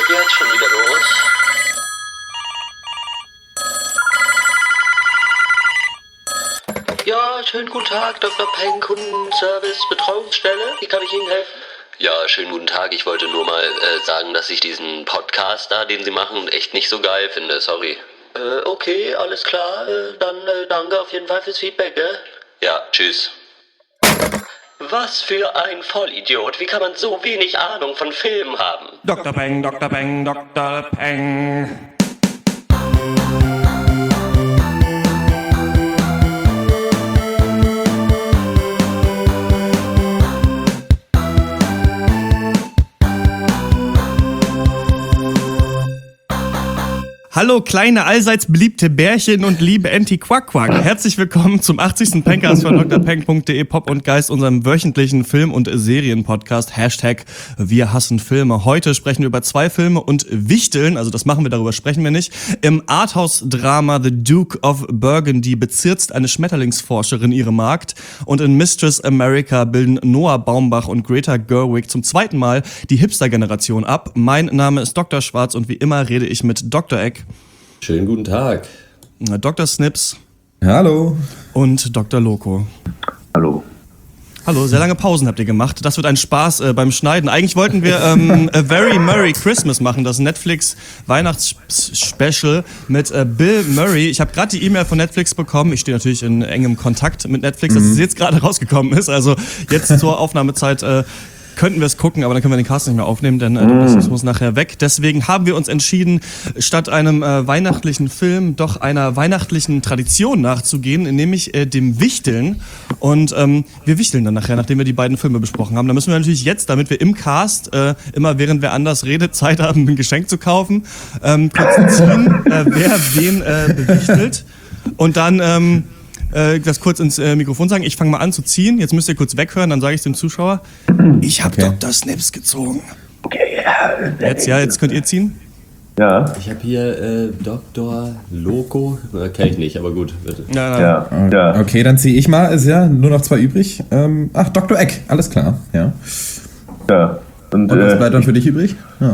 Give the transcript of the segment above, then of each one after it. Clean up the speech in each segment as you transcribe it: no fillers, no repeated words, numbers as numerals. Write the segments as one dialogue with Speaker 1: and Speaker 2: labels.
Speaker 1: Jetzt schon wieder los. Ja, schönen guten Tag, Dr. Peng, Kundenservice, Betreuungsstelle. Wie kann ich Ihnen helfen? Ja, schönen guten Tag. Ich wollte nur mal sagen, dass ich diesen Podcast da, den Sie machen, echt nicht so geil finde. Sorry. Okay, alles klar. Dann danke auf jeden Fall fürs Feedback, ne? Ja, tschüss. Was für ein Vollidiot. Wie kann man so wenig Ahnung von Filmen haben?
Speaker 2: Dr. Peng, Dr. Peng, Dr. Peng. Hallo kleine, allseits beliebte Bärchen und liebe Enti-Quack-Quack. Herzlich willkommen zum 80. Pencast von drpeng.de Pop und Geist, unserem wöchentlichen Film- und Serienpodcast. Hashtag Wir hassen Filme. Heute sprechen wir über 2 Filme und Wichteln, also das machen wir, darüber sprechen wir nicht. Im Arthouse-Drama The Duke of Burgundy bezirzt eine Schmetterlingsforscherin ihre Magd und in Mistress America bilden Noah Baumbach und Greta Gerwig zum zweiten Mal die Hipster-Generation ab. Mein Name ist Dr. Schwarz und wie immer rede ich mit Dr. Eck.
Speaker 3: Schönen guten Tag.
Speaker 2: Dr. Snips.
Speaker 4: Hallo.
Speaker 2: Und Dr. Loco.
Speaker 5: Hallo.
Speaker 2: Hallo, sehr lange Pausen habt ihr gemacht. Das wird ein Spaß beim Schneiden. Eigentlich wollten wir A Very Merry Christmas machen, das Netflix-Weihnachtsspecial mit Bill Murray. Ich habe gerade die E-Mail von Netflix bekommen. Ich stehe natürlich in engem Kontakt mit Netflix, dass es jetzt gerade rausgekommen ist. Also jetzt zur Aufnahmezeit könnten wir es gucken, aber dann können wir den Cast nicht mehr aufnehmen, denn das muss nachher weg. Deswegen haben wir uns entschieden, statt einem weihnachtlichen Film doch einer weihnachtlichen Tradition nachzugehen, nämlich dem Wichteln. Und wir wichteln dann nachher, nachdem wir die beiden Filme besprochen haben. Da müssen wir natürlich jetzt, damit wir im Cast immer während wer anders redet, Zeit haben, ein Geschenk zu kaufen, kurz ziehen, wer wen bewichtelt. Und dann das kurz ins Mikrofon sagen. Ich fange mal an zu ziehen. Jetzt müsst ihr kurz weghören, dann sage ich dem Zuschauer. Ich habe Dr. Snips gezogen.
Speaker 5: Okay, ja.
Speaker 2: Jetzt könnt ihr ziehen.
Speaker 5: Ja.
Speaker 3: Ich habe hier Dr. Loco. Kenn ich nicht, aber gut, bitte.
Speaker 5: Ja.
Speaker 4: Okay, dann ziehe ich mal. Ist ja nur noch 2 übrig. Dr. Eck, alles klar. Ja.
Speaker 5: Ja. Und
Speaker 4: was bleibt dann für dich übrig? Ja.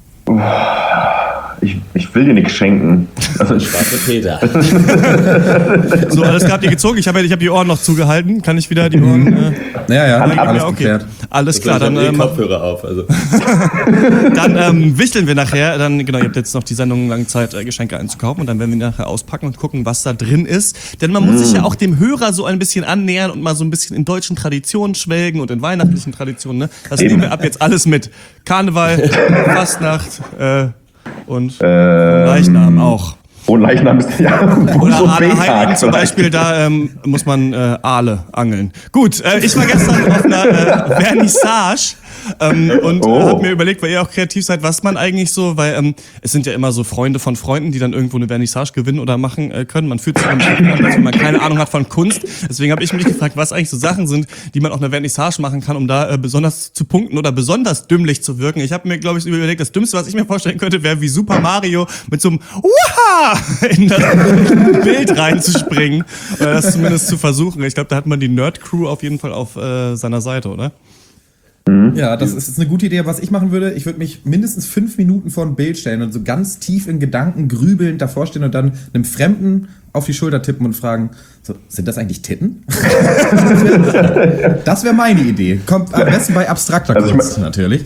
Speaker 5: Ich will dir nichts schenken. Also
Speaker 3: Schwarze Peter.
Speaker 2: So, alles klar, habt ihr gezogen? Ich hab die Ohren noch zugehalten. Kann ich wieder die Ohren...
Speaker 4: Alles
Speaker 2: okay.
Speaker 4: geklärt.
Speaker 2: Alles klar, dann...
Speaker 3: Kopfhörer auf, also.
Speaker 2: Dann wichteln wir nachher. Dann, genau, ihr habt jetzt noch die Sendung lang Zeit, Geschenke einzukaufen. Und dann werden wir nachher auspacken und gucken, was da drin ist. Denn man muss sich ja auch dem Hörer so ein bisschen annähern und mal so ein bisschen in deutschen Traditionen schwelgen und in weihnachtlichen Traditionen. Ne? Das nehmen wir ab jetzt alles mit. Karneval, Fastnacht, und Leichnam auch.
Speaker 5: Und Leichnam ist ja
Speaker 2: oder Aale zum Beispiel, da muss man Aale angeln. Gut, ich war gestern auf einer Vernissage und habe mir überlegt, weil ihr auch kreativ seid, was man eigentlich so, weil es sind ja immer so Freunde von Freunden, die dann irgendwo eine Vernissage gewinnen oder machen können. Man fühlt sich an, als wenn man keine Ahnung hat von Kunst. Deswegen habe ich mich gefragt, was eigentlich so Sachen sind, die man auf einer Vernissage machen kann, um da besonders zu punkten oder besonders dümmlich zu wirken. Ich habe mir, glaube ich, überlegt, das Dümmste, was ich mir vorstellen könnte, wäre wie Super Mario mit so einem Uha in das Bild reinzuspringen. Oder das zumindest zu versuchen. Ich glaube, da hat man die Nerd-Crew auf jeden Fall auf seiner Seite, oder?
Speaker 4: Ja, das ist jetzt eine gute Idee. Was ich machen würde, ich würde mich mindestens 5 Minuten vor ein Bild stellen und so ganz tief in Gedanken grübelnd davor stehen und dann einem Fremden auf die Schulter tippen und fragen, so, sind das eigentlich Titten? Das wäre meine Idee. Kommt am besten bei abstrakter Kunst natürlich.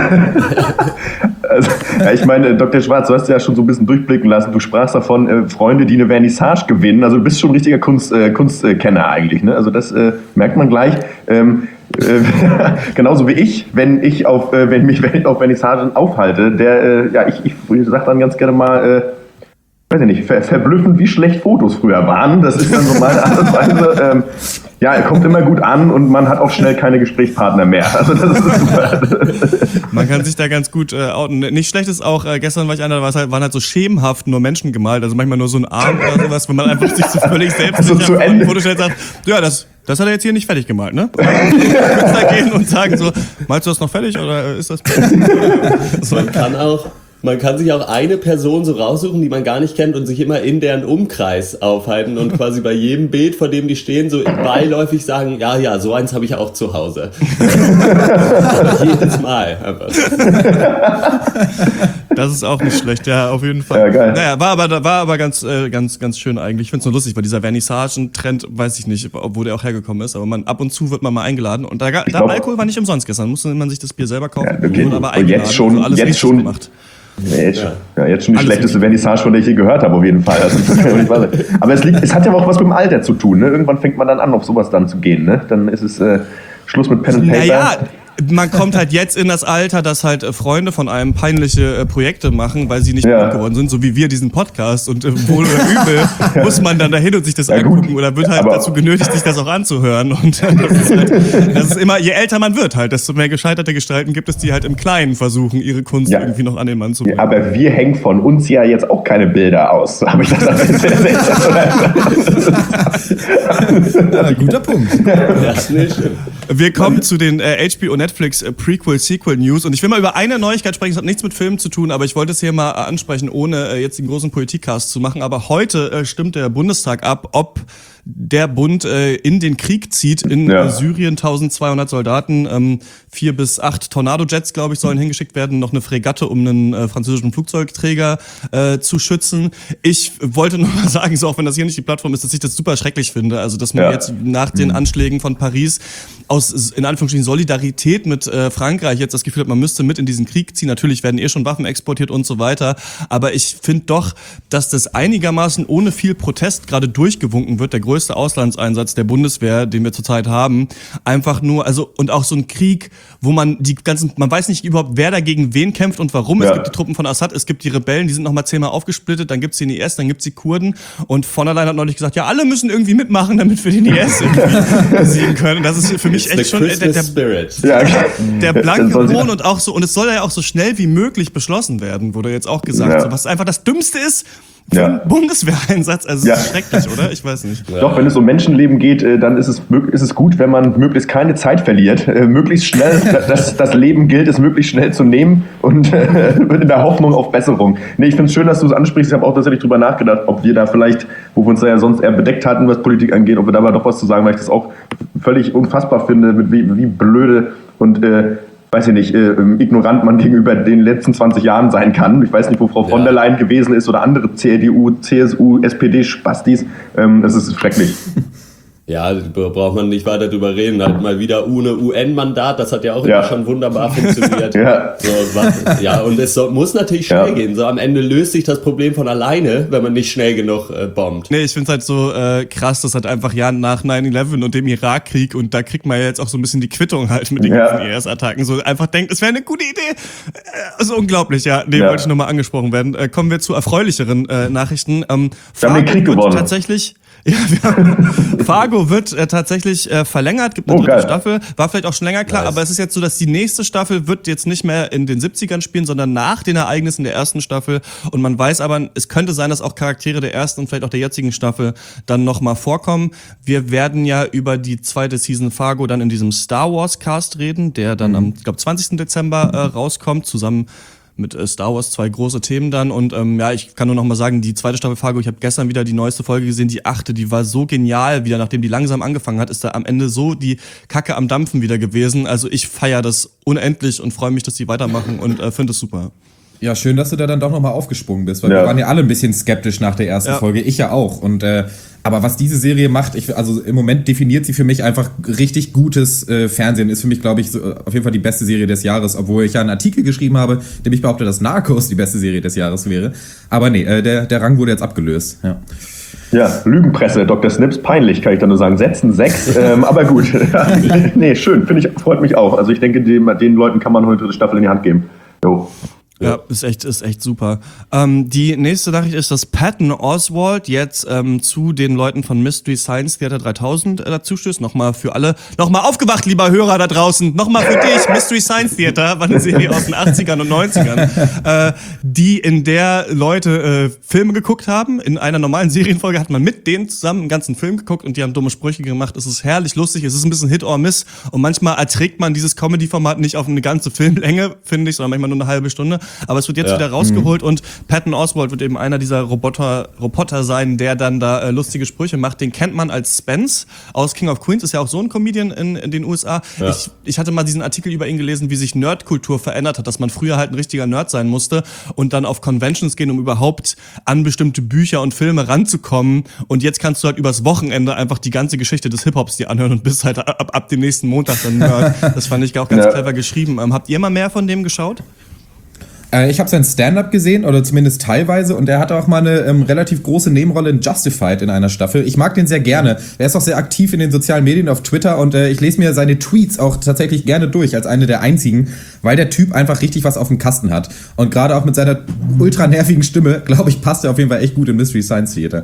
Speaker 5: Also, ja, ich meine, Dr. Schwarz, du hast ja schon so ein bisschen durchblicken lassen. Du sprachst davon, Freunde, die eine Vernissage gewinnen. Also du bist schon ein richtiger Kunstkenner eigentlich. Ne? Also das merkt man gleich. Genauso wie ich, wenn ich auf Vernissagen aufhalte, ich sag dann ganz gerne mal, weiß ich nicht, verblüffend, wie schlecht Fotos früher waren. Das ist dann so meine Art und Weise. Er kommt immer gut an und man hat auch schnell keine Gesprächspartner mehr. Also das ist super.
Speaker 2: Man kann sich da ganz gut outen. Nicht schlecht ist auch, gestern war ich einer, waren halt so schemenhaft nur Menschen gemalt. Also manchmal nur so ein Arm oder sowas, wenn man einfach sich so völlig selbst
Speaker 5: zu Ende
Speaker 2: Foto stellt und sagt, ja, das hat er jetzt hier nicht fertig gemalt, ne? Künstler gehen und sagen so, malst du das noch fertig oder ist das...
Speaker 3: Man kann sich auch eine Person so raussuchen, die man gar nicht kennt und sich immer in deren Umkreis aufhalten und quasi bei jedem Bild, vor dem die stehen, so beiläufig sagen, ja, so eins habe ich auch zu Hause. Jedes Mal. Einfach.
Speaker 2: Das ist auch nicht schlecht, ja, auf jeden Fall.
Speaker 5: Ja, geil.
Speaker 2: Naja, war aber ganz schön eigentlich. Ich find's nur lustig, weil dieser Vernissagen-Trend, weiß ich nicht, wo der auch hergekommen ist, aber ab und zu wird man mal eingeladen. Und Alkohol war nicht umsonst gestern, musste man sich das Bier selber kaufen.
Speaker 5: Ja, okay.
Speaker 2: Und aber
Speaker 5: und jetzt schon,
Speaker 2: alles
Speaker 5: jetzt schon
Speaker 2: gemacht.
Speaker 5: Jetzt schon die
Speaker 2: Alles
Speaker 5: schlechteste Vernissage, von der ich je gehört habe, auf jeden Fall. Also, aber es hat ja auch was mit dem Alter zu tun. Ne? Irgendwann fängt man dann an, auf sowas dann zu gehen. Ne? Dann ist es Schluss mit Pen and Paper.
Speaker 2: Naja, man kommt halt jetzt in das Alter, dass halt Freunde von einem peinliche Projekte machen, weil sie nicht gut geworden sind, so wie wir diesen Podcast. Und wohl oder übel muss man dann dahin und sich das angucken oder wird halt dazu genötigt, sich das auch anzuhören. Und das ist immer, je älter man wird halt, desto mehr gescheiterte Gestalten gibt es, die halt im Kleinen versuchen, ihre Kunst irgendwie noch an den Mann zu bringen.
Speaker 5: Ja, aber wir hängen von uns ja jetzt auch keine Bilder aus. Habe ich das
Speaker 4: ja, guter Punkt.
Speaker 3: Das nicht.
Speaker 2: Wir kommen zu den HBO Netflix Prequel-Sequel-News und ich will mal über eine Neuigkeit sprechen, es hat nichts mit Filmen zu tun, aber ich wollte es hier mal ansprechen, ohne jetzt den großen Politikcast zu machen. Aber heute stimmt der Bundestag ab, ob der Bund in den Krieg zieht, in Syrien 1200 Soldaten, 4 bis 8 Tornado-Jets, glaube ich, sollen hingeschickt werden, noch eine Fregatte, um einen französischen Flugzeugträger zu schützen. Ich wollte nur mal sagen, so auch wenn das hier nicht die Plattform ist, dass ich das super schrecklich finde, also dass man jetzt nach den Anschlägen von Paris aus, in Anführungsstrichen, Solidarität mit Frankreich jetzt das Gefühl hat, man müsste mit in diesen Krieg ziehen. Natürlich werden schon Waffen exportiert und so weiter, aber ich finde doch, dass das einigermaßen ohne viel Protest gerade durchgewunken wird, der größte Auslandseinsatz der Bundeswehr, den wir zurzeit haben, einfach nur, also, und auch so ein Krieg, wo man man weiß nicht überhaupt, wer dagegen wen kämpft und warum. Es gibt die Truppen von Assad, es gibt die Rebellen, die sind nochmal 10-mal aufgesplittet, dann gibt's den IS, dann gibt's die Kurden und von der Leyen hat neulich gesagt, ja, alle müssen irgendwie mitmachen, damit wir den IS irgendwie besiegen können. Und das ist für mich echt schon der blanke Hohn und auch so, und es soll ja auch so schnell wie möglich beschlossen werden, wurde jetzt auch gesagt, so, was einfach das Dümmste ist, für einen Bundeswehreinsatz, also es ist schrecklich, oder? Ich weiß nicht.
Speaker 5: Doch, wenn es um Menschenleben geht, dann ist es gut, wenn man möglichst keine Zeit verliert. Möglichst schnell, das Leben gilt es möglichst schnell zu nehmen und in der Hoffnung auf Besserung. Nee, ich finde es schön, dass du es ansprichst. Ich habe auch tatsächlich drüber nachgedacht, ob wir da vielleicht, wo wir uns da ja sonst eher bedeckt hatten, was Politik angeht, ob wir da mal doch was zu sagen, weil ich das auch völlig unfassbar finde, mit wie blöde und weiß ich nicht, ignorant man gegenüber den letzten 20 Jahren sein kann. Ich weiß nicht, wo Frau von der Leyen gewesen ist oder andere CDU, CSU, SPD-Spastis. Das ist schrecklich.
Speaker 3: Ja, braucht man nicht weiter drüber reden. Halt mal wieder ohne UN-Mandat, das hat ja auch immer schon wunderbar funktioniert. Und es muss natürlich schnell gehen. So am Ende löst sich das Problem von alleine, wenn man nicht schnell genug bombt.
Speaker 2: Nee, ich find's halt so krass, dass halt einfach nach 9/11 und dem Irakkrieg, und da kriegt man ja jetzt auch so ein bisschen die Quittung halt mit den ganzen IS-Attacken, so einfach denkt, es wäre eine gute Idee. Also unglaublich, wollte ich nochmal angesprochen werden. Kommen wir zu erfreulicheren Nachrichten.
Speaker 5: Wir haben den Krieg gewonnen.
Speaker 2: Tatsächlich, Fargo wird tatsächlich verlängert, gibt eine dritte Staffel, war vielleicht auch schon länger klar, aber es ist jetzt so, dass die nächste Staffel wird jetzt nicht mehr in den 70ern spielen, sondern nach den Ereignissen der ersten Staffel, und man weiß aber, es könnte sein, dass auch Charaktere der ersten und vielleicht auch der jetzigen Staffel dann nochmal vorkommen. Wir werden ja über die zweite Season Fargo dann in diesem Star Wars Cast reden, der dann am, ich glaube, 20. Dezember rauskommt, zusammen mit Star Wars, 2 große Themen dann, und ich kann nur noch mal sagen, die zweite Staffel Fargo, ich habe gestern wieder die neueste Folge gesehen, die 8., die war so genial, wieder nachdem die langsam angefangen hat, ist da am Ende so die Kacke am Dampfen wieder gewesen, also ich feiere das unendlich und freue mich, dass die weitermachen und finde es super.
Speaker 4: Ja, schön, dass du da dann doch nochmal aufgesprungen bist, weil wir waren ja alle ein bisschen skeptisch nach der ersten Folge, ich ja auch. Und aber was diese Serie macht, also im Moment definiert sie für mich einfach richtig gutes Fernsehen, ist für mich, glaube ich, so, auf jeden Fall die beste Serie des Jahres, obwohl ich ja einen Artikel geschrieben habe, dem ich behaupte, dass Narcos die beste Serie des Jahres wäre. Aber nee, der Rang wurde jetzt abgelöst,
Speaker 5: Ja, Lügenpresse, Dr. Snips, peinlich, kann ich da nur sagen. Setzen 6, aber gut. Nee, schön, freut mich auch. Also ich denke, den Leuten kann man heute die Staffel in die Hand geben. Jo.
Speaker 2: Ja, ist echt super. Die nächste Nachricht ist, dass Patton Oswalt jetzt zu den Leuten von Mystery Science Theater 3000 dazu stößt. Nochmal für alle, nochmal aufgewacht, lieber Hörer da draußen, nochmal für dich, Mystery Science Theater, war eine Serie aus den 80ern und 90ern, in der Leute Filme geguckt haben. In einer normalen Serienfolge hat man mit denen zusammen einen ganzen Film geguckt und die haben dumme Sprüche gemacht. Es ist herrlich lustig, es ist ein bisschen Hit or Miss und manchmal erträgt man dieses Comedy-Format nicht auf eine ganze Filmlänge, finde ich, sondern manchmal nur eine halbe Stunde. aber es wird jetzt wieder rausgeholt und Patton Oswalt wird eben einer dieser Roboter sein, der dann da lustige Sprüche macht. Den kennt man als Spence aus King of Queens, ist ja auch so ein Comedian in den USA. Ja. Ich hatte mal diesen Artikel über ihn gelesen, wie sich Nerdkultur verändert hat, dass man früher halt ein richtiger Nerd sein musste und dann auf Conventions gehen, um überhaupt an bestimmte Bücher und Filme ranzukommen. Und jetzt kannst du halt übers Wochenende einfach die ganze Geschichte des Hip-Hops dir anhören und bist halt ab dem nächsten Montag dann Nerd. Das fand ich auch ganz clever geschrieben. Habt ihr mal mehr von dem geschaut?
Speaker 4: Ich habe sein Stand-Up gesehen, oder zumindest teilweise, und er hatte auch mal eine relativ große Nebenrolle in Justified in einer Staffel. Ich mag den sehr gerne. Er ist auch sehr aktiv in den sozialen Medien auf Twitter und ich lese mir seine Tweets auch tatsächlich gerne durch, als eine der einzigen, weil der Typ einfach richtig was auf dem Kasten hat. Und gerade auch mit seiner ultra nervigen Stimme, glaube ich, passt er auf jeden Fall echt gut im Mystery Science Theater.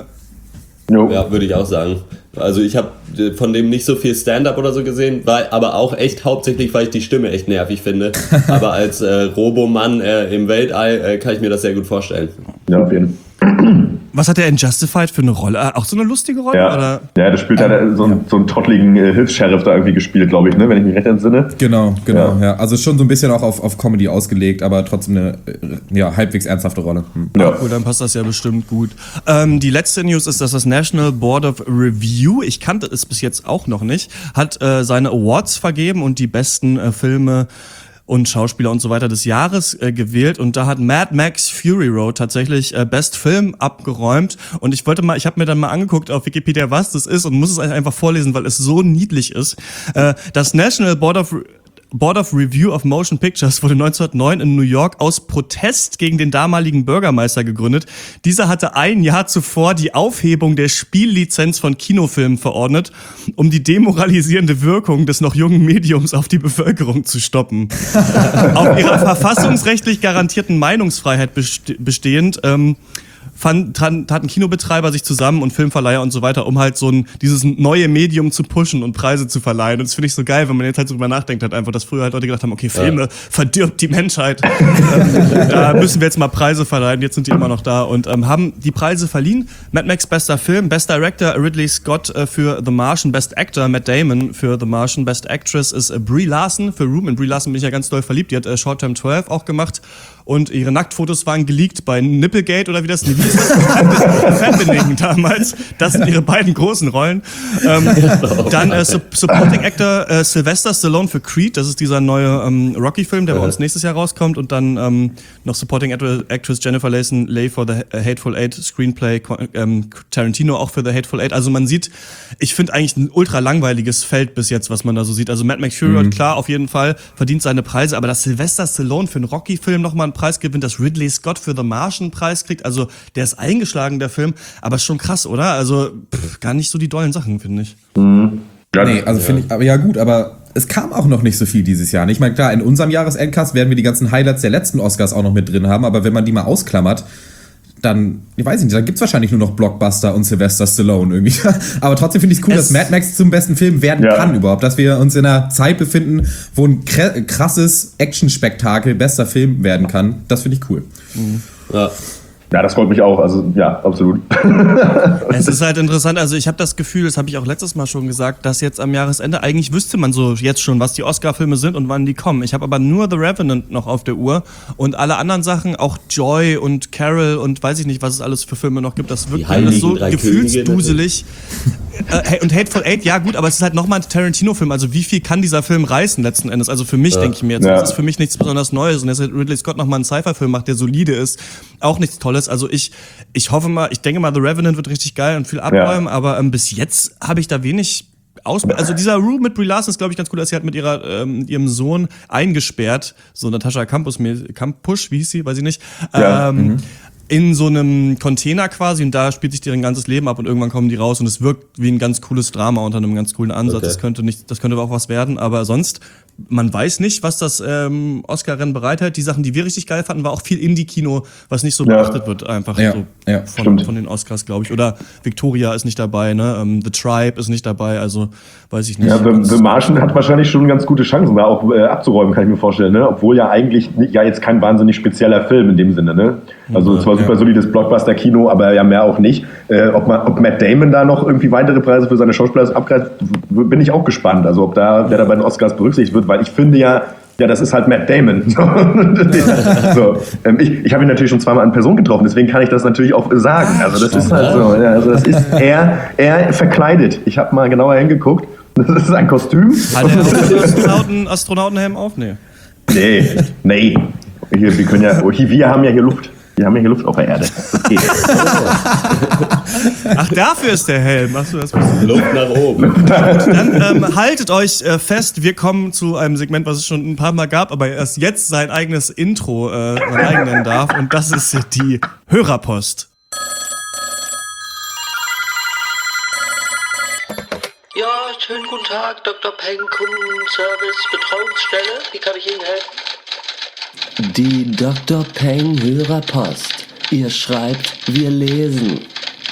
Speaker 3: Ja, würde ich auch sagen. Also ich habe von dem nicht so viel Stand-Up oder so gesehen, aber auch echt hauptsächlich, weil ich die Stimme echt nervig finde. Aber als Robomann im Weltall kann ich mir das sehr gut vorstellen.
Speaker 5: Ja, auf jeden Fall.
Speaker 2: Was hat er in Justified für eine Rolle? Auch so eine lustige Rolle?
Speaker 5: Ja,
Speaker 2: oder?
Speaker 5: Ja, das spielt halt so einen trottligen Hilfs-Sheriff da irgendwie gespielt, glaube ich, ne? Wenn ich mich recht entsinne.
Speaker 4: Genau. Ja. Also schon so ein bisschen auch auf Comedy ausgelegt, aber trotzdem eine halbwegs ernsthafte Rolle.
Speaker 2: Ja, cool, dann passt das ja bestimmt gut. Die letzte News ist, dass das National Board of Review, ich kannte es bis jetzt auch noch nicht, hat seine Awards vergeben und die besten Filme und Schauspieler und so weiter des Jahres gewählt, und da hat Mad Max Fury Road tatsächlich Best Film abgeräumt, und ich habe mir dann mal angeguckt auf Wikipedia, was das ist, und muss es einfach vorlesen, weil es so niedlich ist. Das National Board of Review of Motion Pictures wurde 1909 in New York aus Protest gegen den damaligen Bürgermeister gegründet. Dieser hatte ein Jahr zuvor die Aufhebung der Spiellizenz von Kinofilmen verordnet, um die demoralisierende Wirkung des noch jungen Mediums auf die Bevölkerung zu stoppen. Auf ihrer verfassungsrechtlich garantierten Meinungsfreiheit bestehend taten Kinobetreiber sich zusammen und Filmverleiher und so weiter, um halt dieses neue Medium zu pushen und Preise zu verleihen. Und das finde ich so geil, wenn man jetzt halt so drüber nachdenkt, halt einfach, dass früher halt Leute gedacht haben, okay, Filme verdirbt die Menschheit. Da müssen wir jetzt mal Preise verleihen. Jetzt sind die immer noch da und haben die Preise verliehen. Mad Max bester Film, Best Director Ridley Scott für The Martian, Best Actor Matt Damon für The Martian, Best Actress ist Brie Larson für Room. In Brie Larson bin ich ja ganz doll verliebt. Die hat Short Term 12 auch gemacht. Und ihre Nacktfotos waren geleakt bei Nipplegate oder wie das hieß. Happening damals. Das sind ihre beiden großen Rollen. Dann Supporting Actor Sylvester Stallone für Creed. Das ist dieser neue Rocky-Film, der bei uns nächstes Jahr rauskommt. Und dann noch Supporting Actress Jennifer Leigh for The Hateful Eight, Screenplay Tarantino auch für The Hateful Eight. Also man sieht, ich finde eigentlich ein ultra langweiliges Feld bis jetzt, was man da so sieht. Also Mad Max Fury Road, klar, auf jeden Fall verdient seine Preise. Aber dass Sylvester Stallone für einen Rocky-Film nochmal einen Preis gewinnt, dass Ridley Scott für The Martian einen Preis kriegt, also der ist eingeschlagen, der Film, aber ist schon krass, oder? Also gar nicht so die dollen Sachen, finde ich.
Speaker 4: Nee, also finde ich, aber ja gut, aber es kam auch noch nicht so viel dieses Jahr. Ich meine, klar, in unserem Jahresendcast werden wir die ganzen Highlights der letzten Oscars auch noch mit drin haben, aber wenn man die mal ausklammert, dann, ich weiß nicht, dann gibt's wahrscheinlich nur noch Blockbuster und Sylvester Stallone irgendwie. Aber trotzdem finde ich es cool, dass Mad Max zum besten Film werden kann überhaupt. Dass wir uns in einer Zeit befinden, wo ein krasses Action-Spektakel bester Film werden kann. Das finde ich cool.
Speaker 5: Ja, das freut mich auch. Also ja, absolut.
Speaker 2: Es ist halt interessant. Also ich habe das Gefühl, das habe ich auch letztes Mal schon gesagt, dass jetzt am Jahresende eigentlich wüsste man so jetzt schon, was die Oscar-Filme sind und wann die kommen. Ich habe aber nur The Revenant noch auf der Uhr und alle anderen Sachen, auch Joy und Carol und weiß ich nicht, was es alles für Filme noch gibt. Das wirkt alles so gefühlsduselig. Und Hateful Eight, ja gut, aber es ist halt nochmal ein Tarantino-Film. Also wie viel kann dieser Film reißen letzten Endes? Also für mich denke ich mir jetzt, das ist für mich nichts besonders Neues. Und dass Ridley Scott nochmal einen Sci-Fi-Film macht, der solide ist, auch nichts Tolles. Also ich hoffe mal, ich denke mal, The Revenant wird richtig geil und viel abräumen, aber bis jetzt habe ich da wenig also dieser Room mit Brie Larson ist, glaube ich, ganz cool, dass sie halt mit ihrem Sohn eingesperrt, so Natascha Kampusch, wie hieß sie, weiß ich nicht, in so einem Container quasi, und da spielt sich deren ganzes Leben ab und irgendwann kommen die raus und es wirkt wie ein ganz cooles Drama unter einem ganz coolen Ansatz. Okay. Das könnte auch was werden, aber sonst, man weiß nicht, was das Oscar-Rennen bereithält. Die Sachen, die wir richtig geil fanden, war auch viel Indie-Kino, was nicht so beachtet wird, einfach von den Oscars, glaube ich. Oder Victoria ist nicht dabei, ne? The Tribe ist nicht dabei, also weiß ich nicht.
Speaker 5: Ja, The Martian hat wahrscheinlich schon ganz gute Chancen, da auch abzuräumen, kann ich mir vorstellen, ne? Obwohl ja eigentlich jetzt kein wahnsinnig spezieller Film in dem Sinne, ne? Also zwar super solides Blockbuster-Kino, aber ja mehr auch nicht. Ob Matt Damon da noch irgendwie weitere Preise für seine Schauspieler abgreift, bin ich auch gespannt. Also ob wer da bei den Oscars berücksichtigt wird, weil ich finde ja, Ja, das ist halt Matt Damon. So, ich habe ihn natürlich schon zweimal in Person getroffen, deswegen kann ich das natürlich auch sagen. Also das ist halt so. Ja, also das ist er verkleidet. Ich habe mal genauer hingeguckt. Das ist ein Kostüm.
Speaker 2: Hat er einen Astronautenhelm auf? Nee.
Speaker 5: Nee. Wir haben ja hier Luft. Wir haben ja hier Luft auf der Erde. Das geht.
Speaker 2: Ach, dafür ist der Helm. Achso, das
Speaker 3: Luft nach oben.
Speaker 2: Dann haltet euch fest, wir kommen zu einem Segment, was es schon ein paar Mal gab, aber erst jetzt sein eigenes Intro sein eigen nennen darf. Und das ist die Hörerpost.
Speaker 1: Ja, schönen guten Tag, Dr. Peng, Kundenservice, Betreuungsstelle. Wie kann ich Ihnen helfen? Die Dr. Peng Hörerpost. Ihr schreibt, wir lesen.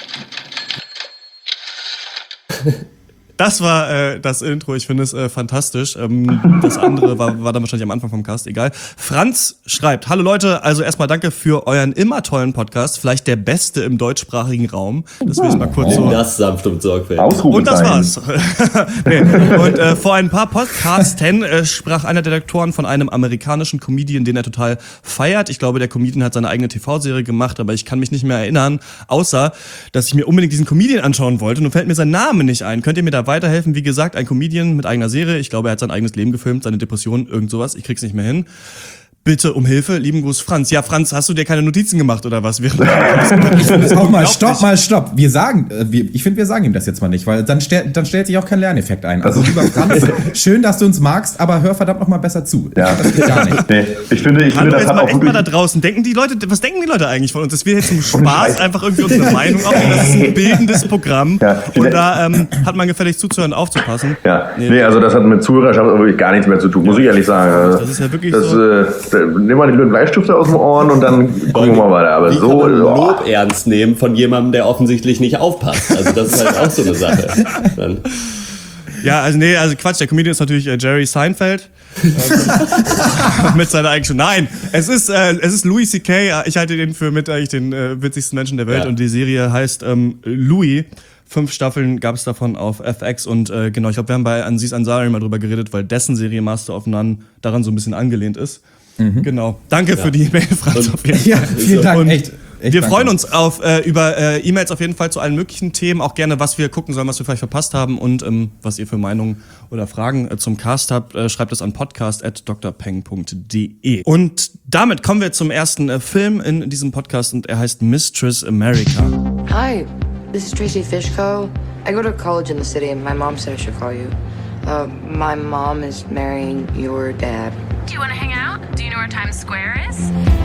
Speaker 2: Das war das Intro, ich finde es fantastisch. Das andere war dann wahrscheinlich am Anfang vom Cast, egal. Franz schreibt, hallo Leute, also erstmal danke für euren immer tollen Podcast, vielleicht der beste im deutschsprachigen Raum. Das will ich mal kurz so...
Speaker 3: Das sanft und sorgfältig.
Speaker 2: Und das war's. Nee. Und vor ein paar Podcasten sprach einer der Redaktoren von einem amerikanischen Comedian, den er total feiert. Ich glaube, der Comedian hat seine eigene TV-Serie gemacht, aber ich kann mich nicht mehr erinnern, außer, dass ich mir unbedingt diesen Comedian anschauen wollte. Nun fällt mir sein Name nicht ein. Könnt ihr mir da weiterhelfen? Wie gesagt, ein Comedian mit eigener Serie. Ich glaube, er hat sein eigenes Leben gefilmt, seine Depression, irgend sowas. Ich krieg's nicht mehr hin. Bitte um Hilfe. Lieben Gruß, Franz. Ja, Franz, hast du dir keine Notizen gemacht oder was?
Speaker 4: Stopp. Wir sagen ihm das jetzt mal nicht, weil dann stellt sich auch kein Lerneffekt ein. Also lieber Franz, schön, dass du uns magst, aber hör verdammt noch mal besser zu.
Speaker 5: Ja. Das geht gar nicht. Nee, ich finde, das hat auch
Speaker 2: echt mal da draußen. Was denken die Leute eigentlich von uns? Dass wir jetzt zum Spaß einfach irgendwie unsere Meinung aufnehmen. Das ist ein bildendes Programm. Ja. Und da hat man gefälligst zuzuhören, aufzupassen.
Speaker 5: Ja. Nee, also das hat mit Zuhörerschaft wirklich gar nichts mehr zu tun, muss ich ehrlich sagen.
Speaker 2: Das ist ja wirklich so.
Speaker 5: Nimm mal die blöden Bleistifte aus den Ohren und dann gucken wir mal weiter. Aber
Speaker 3: so kann man Lob ernst nehmen von jemandem, der offensichtlich nicht aufpasst. Also das ist halt auch so eine Sache. Dann.
Speaker 2: Ja, also Quatsch, der Comedian ist natürlich Jerry Seinfeld. Mit seiner eigenen Nein, es ist Louis C.K. Ich halte den für mit eigentlich den witzigsten Menschen der Welt und die Serie heißt Louis. 5 Staffeln gab es davon auf FX und genau, ich glaube, wir haben bei Aziz Ansari mal drüber geredet, weil dessen Serie Master of None daran so ein bisschen angelehnt ist. Mhm. Genau. Danke für die E-Mail, Franz. Auf jeden Fall.
Speaker 4: Ja, vielen Dank. Und echt
Speaker 2: wir freuen uns über E-Mails auf jeden Fall zu allen möglichen Themen. Auch gerne, was wir gucken sollen, was wir vielleicht verpasst haben und was ihr für Meinungen oder Fragen zum Cast habt. Schreibt es an podcast@drpeng.de. Und damit kommen wir zum ersten Film in diesem Podcast und er heißt Mistress America.
Speaker 6: Hi, this is Tracy Fishko. I go to college in the city and my mom said I should call you. My mom is marrying your dad.
Speaker 7: Do you want to hang out? Do you know where Times Square is?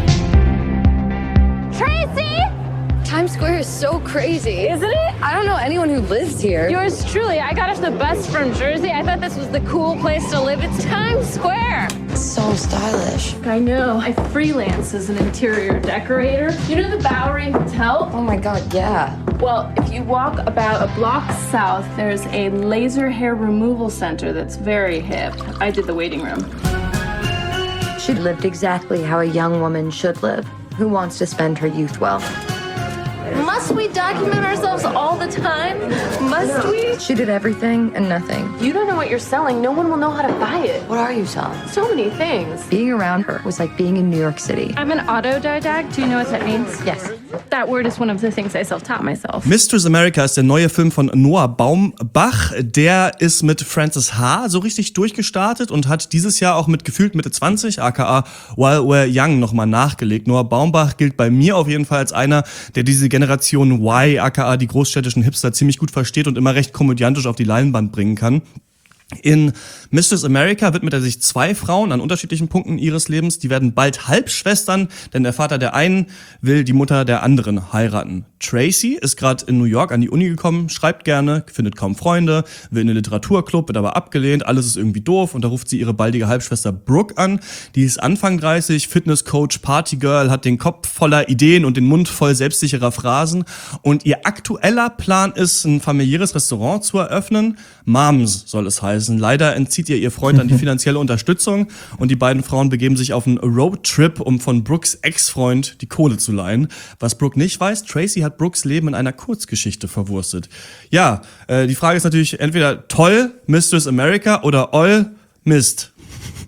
Speaker 7: Tracy!
Speaker 6: Times Square is so crazy.
Speaker 7: Isn't it?
Speaker 6: I don't know anyone who lives here.
Speaker 7: Yours truly. I got off the bus from Jersey. I thought this was the cool place to live. It's Times Square.
Speaker 6: It's so stylish.
Speaker 7: I know. I freelance as an interior decorator. You know the Bowery Hotel?
Speaker 6: Oh my God, yeah.
Speaker 7: Well, if you walk about a block south, there's a laser hair removal center that's very hip. I did the waiting room.
Speaker 6: She lived exactly how a young woman should live, who wants to spend her youth well.
Speaker 7: Must we document ourselves all the time? Must we?
Speaker 6: She did everything and nothing.
Speaker 7: You don't know what you're selling. No one will know how to buy it.
Speaker 6: What are you selling?
Speaker 7: So many things.
Speaker 6: Being around her was like being in New York City.
Speaker 7: I'm an autodidact. Do you know what that means?
Speaker 6: Yes.
Speaker 7: That word is one of the things I self-taught myself.
Speaker 2: Mistress America ist der neue Film von Noah Baumbach. Der ist mit Frances Ha so richtig durchgestartet und hat dieses Jahr auch mit gefühlt Mitte 20, aka While We're Young, nochmal nachgelegt. Noah Baumbach gilt bei mir auf jeden Fall als einer, der diese Generation Y, aka die großstädtischen Hipster, ziemlich gut versteht und immer recht komödiantisch auf die Leinwand bringen kann. In Mistress America widmet er sich 2 Frauen an unterschiedlichen Punkten ihres Lebens. Die werden bald Halbschwestern, denn der Vater der einen will die Mutter der anderen heiraten. Tracy ist gerade in New York an die Uni gekommen, schreibt gerne, findet kaum Freunde, will in den Literaturclub, wird aber abgelehnt, alles ist irgendwie doof und da ruft sie ihre baldige Halbschwester Brooke an. Die ist Anfang 30, Fitnesscoach, Partygirl, hat den Kopf voller Ideen und den Mund voll selbstsicherer Phrasen und ihr aktueller Plan ist, ein familiäres Restaurant zu eröffnen. Moms soll es heißen. Leider entzieht ihr Freund dann die finanzielle Unterstützung und die beiden Frauen begeben sich auf einen Roadtrip, um von Brooks Ex-Freund die Kohle zu leihen. Was Brooke nicht weiß, Tracy hat Brooks Leben in einer Kurzgeschichte verwurstet. Ja, die Frage ist natürlich entweder toll, Mistress America oder Oll, Mist.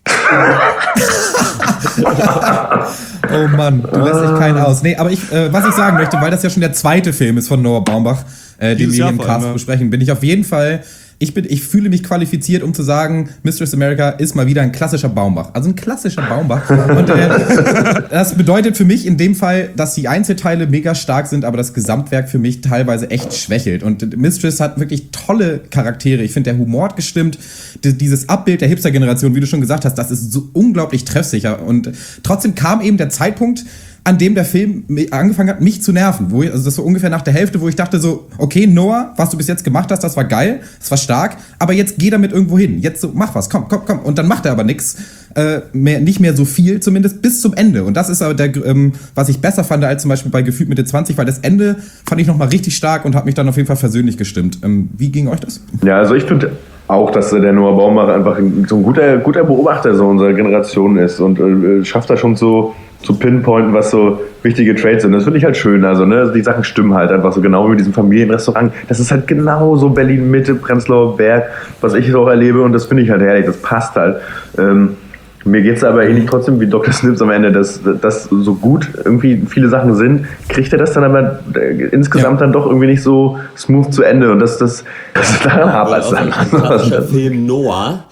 Speaker 4: Oh Mann, du lässt dich keinen aus. Nee, aber was ich sagen möchte, weil das ja schon der zweite Film ist von Noah Baumbach, den wir hier im Cast besprechen, bin ich auf jeden Fall... Ich fühle mich qualifiziert, um zu sagen, Mistress America ist mal wieder ein klassischer Baumbach. Also ein klassischer Baumbach. Und das bedeutet für mich in dem Fall, dass die Einzelteile mega stark sind, aber das Gesamtwerk für mich teilweise echt schwächelt. Und Mistress hat wirklich tolle Charaktere. Ich finde, der Humor hat gestimmt. Dieses Abbild der Hipster-Generation, wie du schon gesagt hast, das ist so unglaublich treffsicher. Und trotzdem kam eben der Zeitpunkt, an dem der Film angefangen hat, mich zu nerven. Also das war ungefähr nach der Hälfte, wo ich dachte so, okay, Noah, was du bis jetzt gemacht hast, das war geil, das war stark, aber jetzt geh damit irgendwo hin. Jetzt so, mach was, komm. Und dann macht er aber nichts. Nicht mehr so viel, zumindest bis zum Ende. Und das ist aber was ich besser fand als zum Beispiel bei Gefühlt Mitte 20, weil das Ende fand ich nochmal richtig stark und hat mich dann auf jeden Fall versöhnlich gestimmt. Wie ging euch das?
Speaker 5: Ja, also ich finde auch, dass der Noah Baumbach einfach so ein guter Beobachter so unserer Generation ist und schafft da schon so zu pinpointen, was so wichtige Traits sind. Das finde ich halt schön. Also, ne, die Sachen stimmen halt einfach so genau wie mit diesem Familienrestaurant. Das ist halt genau so Berlin-Mitte, Prenzlauer Berg, was ich so auch erlebe und das finde ich halt herrlich. Das passt halt. Mir geht es aber ähnlich trotzdem wie Dr. Snips am Ende, dass so gut irgendwie viele Sachen sind, kriegt er das dann aber insgesamt dann doch irgendwie nicht so smooth zu Ende und das daran hapert es dann.
Speaker 3: Der Film Noah.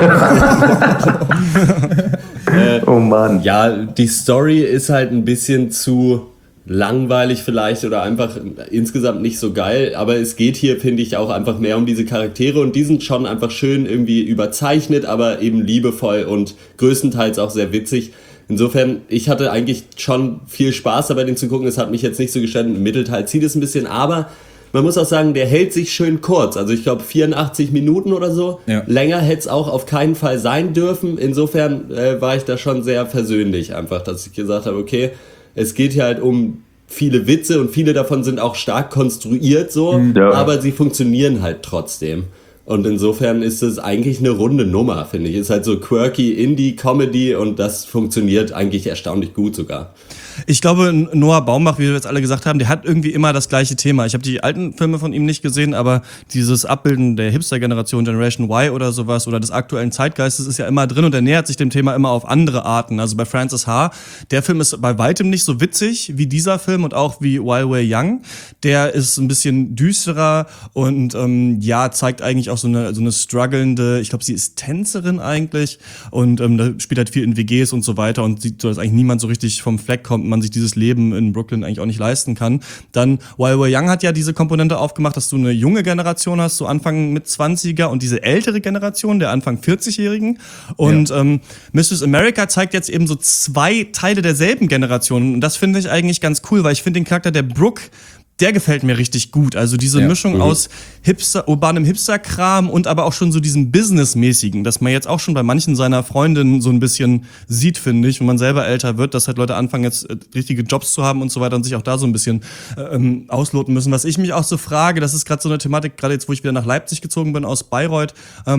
Speaker 5: Oh Mann.
Speaker 3: Ja, die Story ist halt ein bisschen zu langweilig vielleicht oder einfach insgesamt nicht so geil, aber es geht hier, finde ich, auch einfach mehr um diese Charaktere und die sind schon einfach schön irgendwie überzeichnet, aber eben liebevoll und größtenteils auch sehr witzig. Insofern, ich hatte eigentlich schon viel Spaß dabei, den zu gucken. Es hat mich jetzt nicht so gestört, im Mittelteil zieht es ein bisschen, aber man muss auch sagen, der hält sich schön kurz. Also ich glaube 84 Minuten oder so. Ja. Länger hätte es auch auf keinen Fall sein dürfen. Insofern war ich da schon sehr versöhnlich einfach, dass ich gesagt habe, okay, es geht hier halt um viele Witze und viele davon sind auch stark konstruiert so, aber sie funktionieren halt trotzdem. Und insofern ist es eigentlich eine runde Nummer, finde ich. Ist halt so quirky Indie-Comedy und das funktioniert eigentlich erstaunlich gut sogar.
Speaker 2: Ich glaube, Noah Baumbach, wie wir jetzt alle gesagt haben, der hat irgendwie immer das gleiche Thema. Ich habe die alten Filme von ihm nicht gesehen, aber dieses Abbilden der Hipster-Generation, Generation Y oder sowas oder des aktuellen Zeitgeistes ist ja immer drin und er nähert sich dem Thema immer auf andere Arten. Also bei Frances Ha, der Film ist bei weitem nicht so witzig wie dieser Film und auch wie While We're Young. Der ist ein bisschen düsterer und zeigt eigentlich auch so eine strugglende, ich glaube, sie ist Tänzerin eigentlich und da spielt halt viel in WGs und so weiter und sieht so, dass eigentlich niemand so richtig vom Fleck kommt und man sich dieses Leben in Brooklyn eigentlich auch nicht leisten kann. Dann While We're Young hat ja diese Komponente aufgemacht, dass du eine junge Generation hast, so Anfang mit 20er und diese ältere Generation, der Anfang 40-Jährigen. Und Mrs. America zeigt jetzt eben so zwei Teile derselben Generation und das finde ich eigentlich ganz cool, weil ich finde den Charakter der Brooke, der gefällt mir richtig gut. Also diese Mischung aus urbanem Hipster-Kram und aber auch schon so diesem Business-mäßigen, dass man jetzt auch schon bei manchen seiner Freundinnen so ein bisschen sieht, finde ich, wenn man selber älter wird, dass halt Leute anfangen jetzt richtige Jobs zu haben und so weiter und sich auch da so ein bisschen ausloten müssen. Was ich mich auch so frage, das ist gerade so eine Thematik, gerade jetzt, wo ich wieder nach Leipzig gezogen bin aus Bayreuth,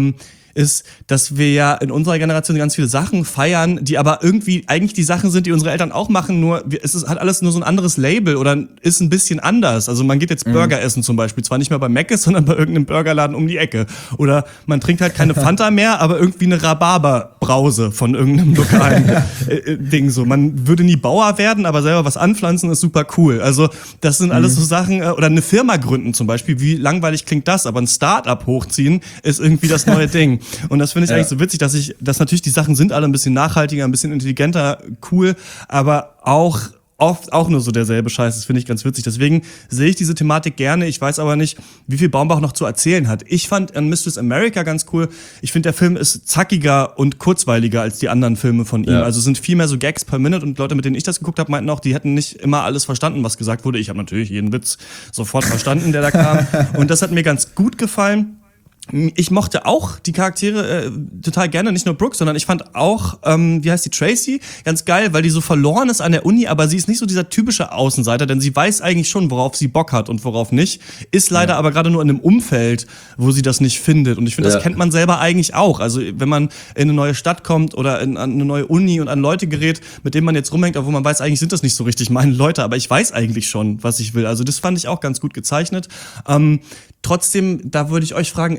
Speaker 2: ist, dass wir ja in unserer Generation ganz viele Sachen feiern, die aber irgendwie eigentlich die Sachen sind, die unsere Eltern auch machen, nur hat alles nur so ein anderes Label oder ist ein bisschen anders. Also man geht jetzt Burger essen zum Beispiel, zwar nicht mehr bei Mc's, sondern bei irgendeinem Burgerladen um die Ecke. Oder man trinkt halt keine Fanta mehr, aber irgendwie eine Rhabarberbrause von irgendeinem lokalen Ding. So, man würde nie Bauer werden, aber selber was anpflanzen ist super cool. Also das sind alles so Sachen, oder eine Firma gründen zum Beispiel, wie langweilig klingt das, aber ein Start-up hochziehen ist irgendwie das neue Ding. Und das finde ich eigentlich so witzig, dass natürlich die Sachen sind alle ein bisschen nachhaltiger, ein bisschen intelligenter, cool, aber auch oft auch nur so derselbe Scheiß. Das finde ich ganz witzig. Deswegen sehe ich diese Thematik gerne. Ich weiß aber nicht, wie viel Baumbach noch zu erzählen hat. Ich fand an Mistress America ganz cool. Ich finde, der Film ist zackiger und kurzweiliger als die anderen Filme von ihm. Also sind viel mehr so Gags per Minute und Leute, mit denen ich das geguckt habe, meinten auch, die hätten nicht immer alles verstanden, was gesagt wurde. Ich habe natürlich jeden Witz sofort verstanden, der da kam. Und das hat mir ganz gut gefallen. Ich mochte auch die Charaktere total gerne, nicht nur Brooke, sondern ich fand auch, wie heißt die, Tracy, ganz geil, weil die so verloren ist an der Uni, aber sie ist nicht so dieser typische Außenseiter, denn sie weiß eigentlich schon, worauf sie Bock hat und worauf nicht, ist leider aber gerade nur in einem Umfeld, wo sie das nicht findet. Und ich finde, das kennt man selber eigentlich auch. Also wenn man in eine neue Stadt kommt oder an eine neue Uni und an Leute gerät, mit denen man jetzt rumhängt, obwohl man weiß, eigentlich sind das nicht so richtig meine Leute, aber ich weiß eigentlich schon, was ich will. Also das fand ich auch ganz gut gezeichnet. Trotzdem, da würde ich euch fragen,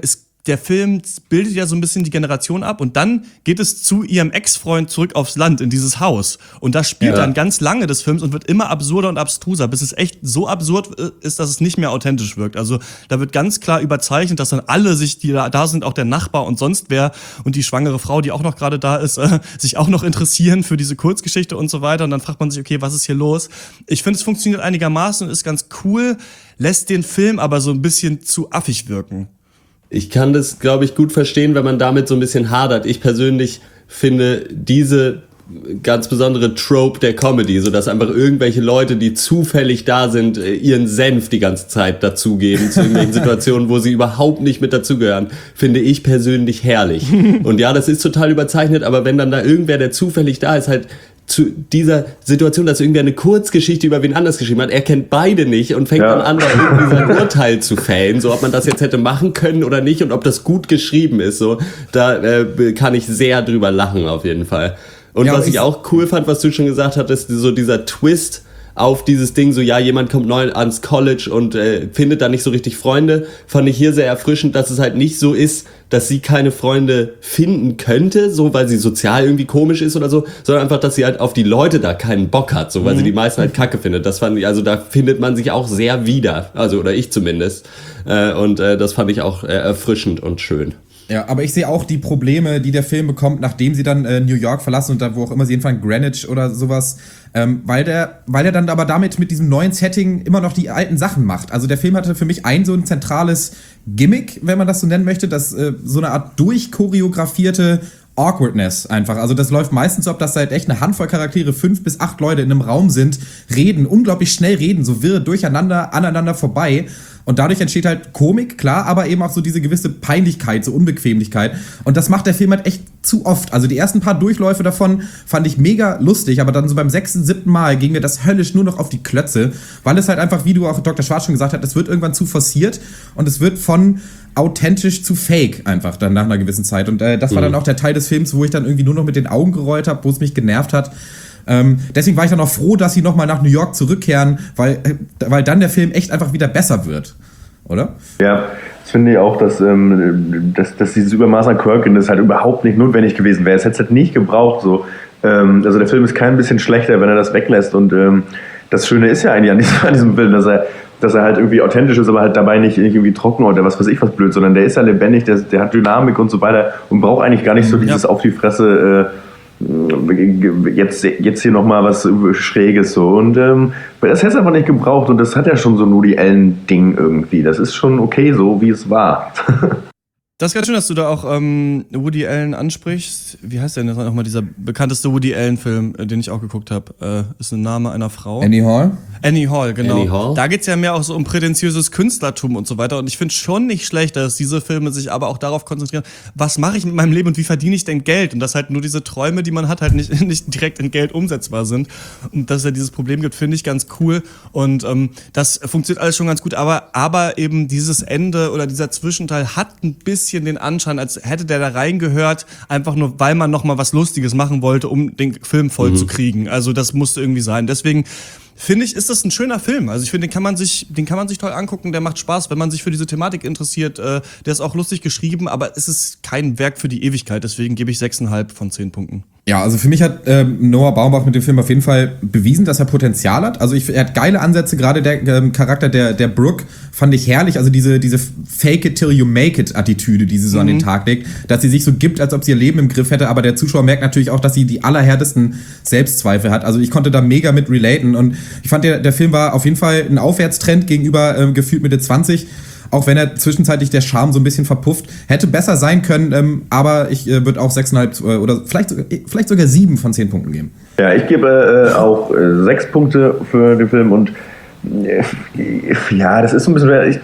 Speaker 2: der Film bildet ja so ein bisschen die Generation ab und dann geht es zu ihrem Ex-Freund zurück aufs Land, in dieses Haus. Und das spielt dann ganz lange des Films und wird immer absurder und abstruser, bis es echt so absurd ist, dass es nicht mehr authentisch wirkt. Also da wird ganz klar überzeichnet, dass dann alle sich, die da sind, auch der Nachbar und sonst wer und die schwangere Frau, die auch noch gerade da ist, sich auch noch interessieren für diese Kurzgeschichte und so weiter. Und dann fragt man sich, okay, was ist hier los? Ich finde, es funktioniert einigermaßen und ist ganz cool, lässt den Film aber so ein bisschen zu affig wirken.
Speaker 3: Ich kann das, glaube ich, gut verstehen, wenn man damit so ein bisschen hadert. Ich persönlich finde diese ganz besondere Trope der Comedy, so dass einfach irgendwelche Leute, die zufällig da sind, ihren Senf die ganze Zeit dazugeben zu irgendwelchen Situationen, wo sie überhaupt nicht mit dazugehören, finde ich persönlich herrlich. Und ja, das ist total überzeichnet, aber wenn dann da irgendwer, der zufällig da ist, halt zu dieser Situation, dass irgendwer eine Kurzgeschichte über wen anders geschrieben hat, er kennt beide nicht und fängt dann an, da irgendwie sein Urteil zu fällen, so ob man das jetzt hätte machen können oder nicht und ob das gut geschrieben ist, so da kann ich sehr drüber lachen auf jeden Fall. Und was ich auch cool fand, was du schon gesagt hattest, so dieser Twist auf dieses Ding, so ja, jemand kommt neu ans College und findet da nicht so richtig Freunde, fand ich hier sehr erfrischend, dass es halt nicht so ist, dass sie keine Freunde finden könnte, so weil sie sozial irgendwie komisch ist oder so, sondern einfach, dass sie halt auf die Leute da keinen Bock hat, so weil sie die meisten halt kacke findet. Das fand ich, also da findet man sich auch sehr wieder, also oder ich zumindest. Und das fand ich auch erfrischend und schön.
Speaker 4: Ja, aber ich sehe auch die Probleme, die der Film bekommt, nachdem sie dann New York verlassen und da wo auch immer sie hinfahren, Greenwich oder sowas, weil der dann aber damit mit diesem neuen Setting immer noch die alten Sachen macht. Also der Film hatte für mich so ein zentrales Gimmick, wenn man das so nennen möchte, dass so eine Art durchchoreografierte Awkwardness einfach. Also das läuft meistens so ab, dass halt echt eine Handvoll Charaktere, 5 bis 8 Leute in einem Raum sind, reden, unglaublich schnell reden, so wirr durcheinander, aneinander vorbei. Und dadurch entsteht halt Komik, klar, aber eben auch so diese gewisse Peinlichkeit, so Unbequemlichkeit. Und das macht der Film halt echt zu oft. Also die ersten paar Durchläufe davon fand ich mega lustig, aber dann so beim 6., 7. Mal ging mir das höllisch nur noch auf die Klötze, weil es halt einfach, wie du auch Dr. Schwarz schon gesagt hast, es wird irgendwann zu forciert und es wird von authentisch zu fake einfach dann nach einer gewissen Zeit. Und das war dann auch der Teil des Films, wo ich dann irgendwie nur noch mit den Augen gerollt habe, wo es mich genervt hat. Deswegen war ich dann auch froh, dass sie nochmal nach New York zurückkehren, weil dann der Film echt einfach wieder besser wird, oder?
Speaker 5: Ja, das finde ich auch, dass dieses Übermaß an Quirkiness halt überhaupt nicht notwendig gewesen wäre. Es hätte es halt nicht gebraucht. So. Also der Film ist kein bisschen schlechter, wenn er das weglässt. Und das Schöne ist ja eigentlich an diesem Film, dass er halt irgendwie authentisch ist, aber halt dabei nicht irgendwie trocken oder was weiß ich was blöd, sondern der ist ja lebendig, der hat Dynamik und so weiter und braucht eigentlich gar nicht so dieses auf die Fresse jetzt hier nochmal was Schräges so. Und das hätte es einfach nicht gebraucht und das hat ja schon so ein Woody Allen-Ding irgendwie. Das ist schon okay so, wie es war.
Speaker 2: Das ist ganz schön, dass du da auch Woody Allen ansprichst. Wie heißt denn nochmal dieser bekannteste Woody Allen-Film, den ich auch geguckt habe? Ist ein Name einer Frau.
Speaker 4: Annie Hall?
Speaker 2: Annie Hall, genau.
Speaker 3: Annie Hall?
Speaker 2: Da geht's ja mehr auch so um prätentiöses Künstlertum und so weiter. Und ich finde schon nicht schlecht, dass diese Filme sich aber auch darauf konzentrieren, was mache ich mit meinem Leben und wie verdiene ich denn Geld? Und dass halt nur diese Träume, die man hat, halt nicht direkt in Geld umsetzbar sind. Und dass es ja dieses Problem gibt, finde ich ganz cool. Und das funktioniert alles schon ganz gut. Aber eben dieses Ende oder dieser Zwischenteil hat ein bisschen den Anschein, als hätte der da reingehört, einfach nur, weil man nochmal was Lustiges machen wollte, um den Film voll zu kriegen. Also das musste irgendwie sein. Deswegen finde ich, ist das ein schöner Film. Also ich finde, den kann man sich toll angucken, der macht Spaß, wenn man sich für diese Thematik interessiert. Der ist auch lustig geschrieben, aber es ist kein Werk für die Ewigkeit. Deswegen gebe ich 6,5 von 10 Punkten.
Speaker 4: Ja, also für mich hat Noah Baumbach mit dem Film auf jeden Fall bewiesen, dass er Potenzial hat. Also er hat geile Ansätze, gerade der Charakter der Brooke fand ich herrlich. Also diese Fake it till you make it Attitüde, die sie so an den Tag legt, dass sie sich so gibt, als ob sie ihr Leben im Griff hätte, aber der Zuschauer merkt natürlich auch, dass sie die allerhärtesten Selbstzweifel hat. Also ich konnte da mega mit relaten und ich fand, der Film war auf jeden Fall ein Aufwärtstrend gegenüber gefühlt Mitte 20. Auch wenn er zwischenzeitlich der Charme so ein bisschen verpufft. Hätte besser sein können, aber ich würde auch 6,5 oder vielleicht sogar 7 von 10 Punkten geben.
Speaker 5: Ja, ich gebe auch 6 Punkte für den Film und ja, das ist so ein bisschen...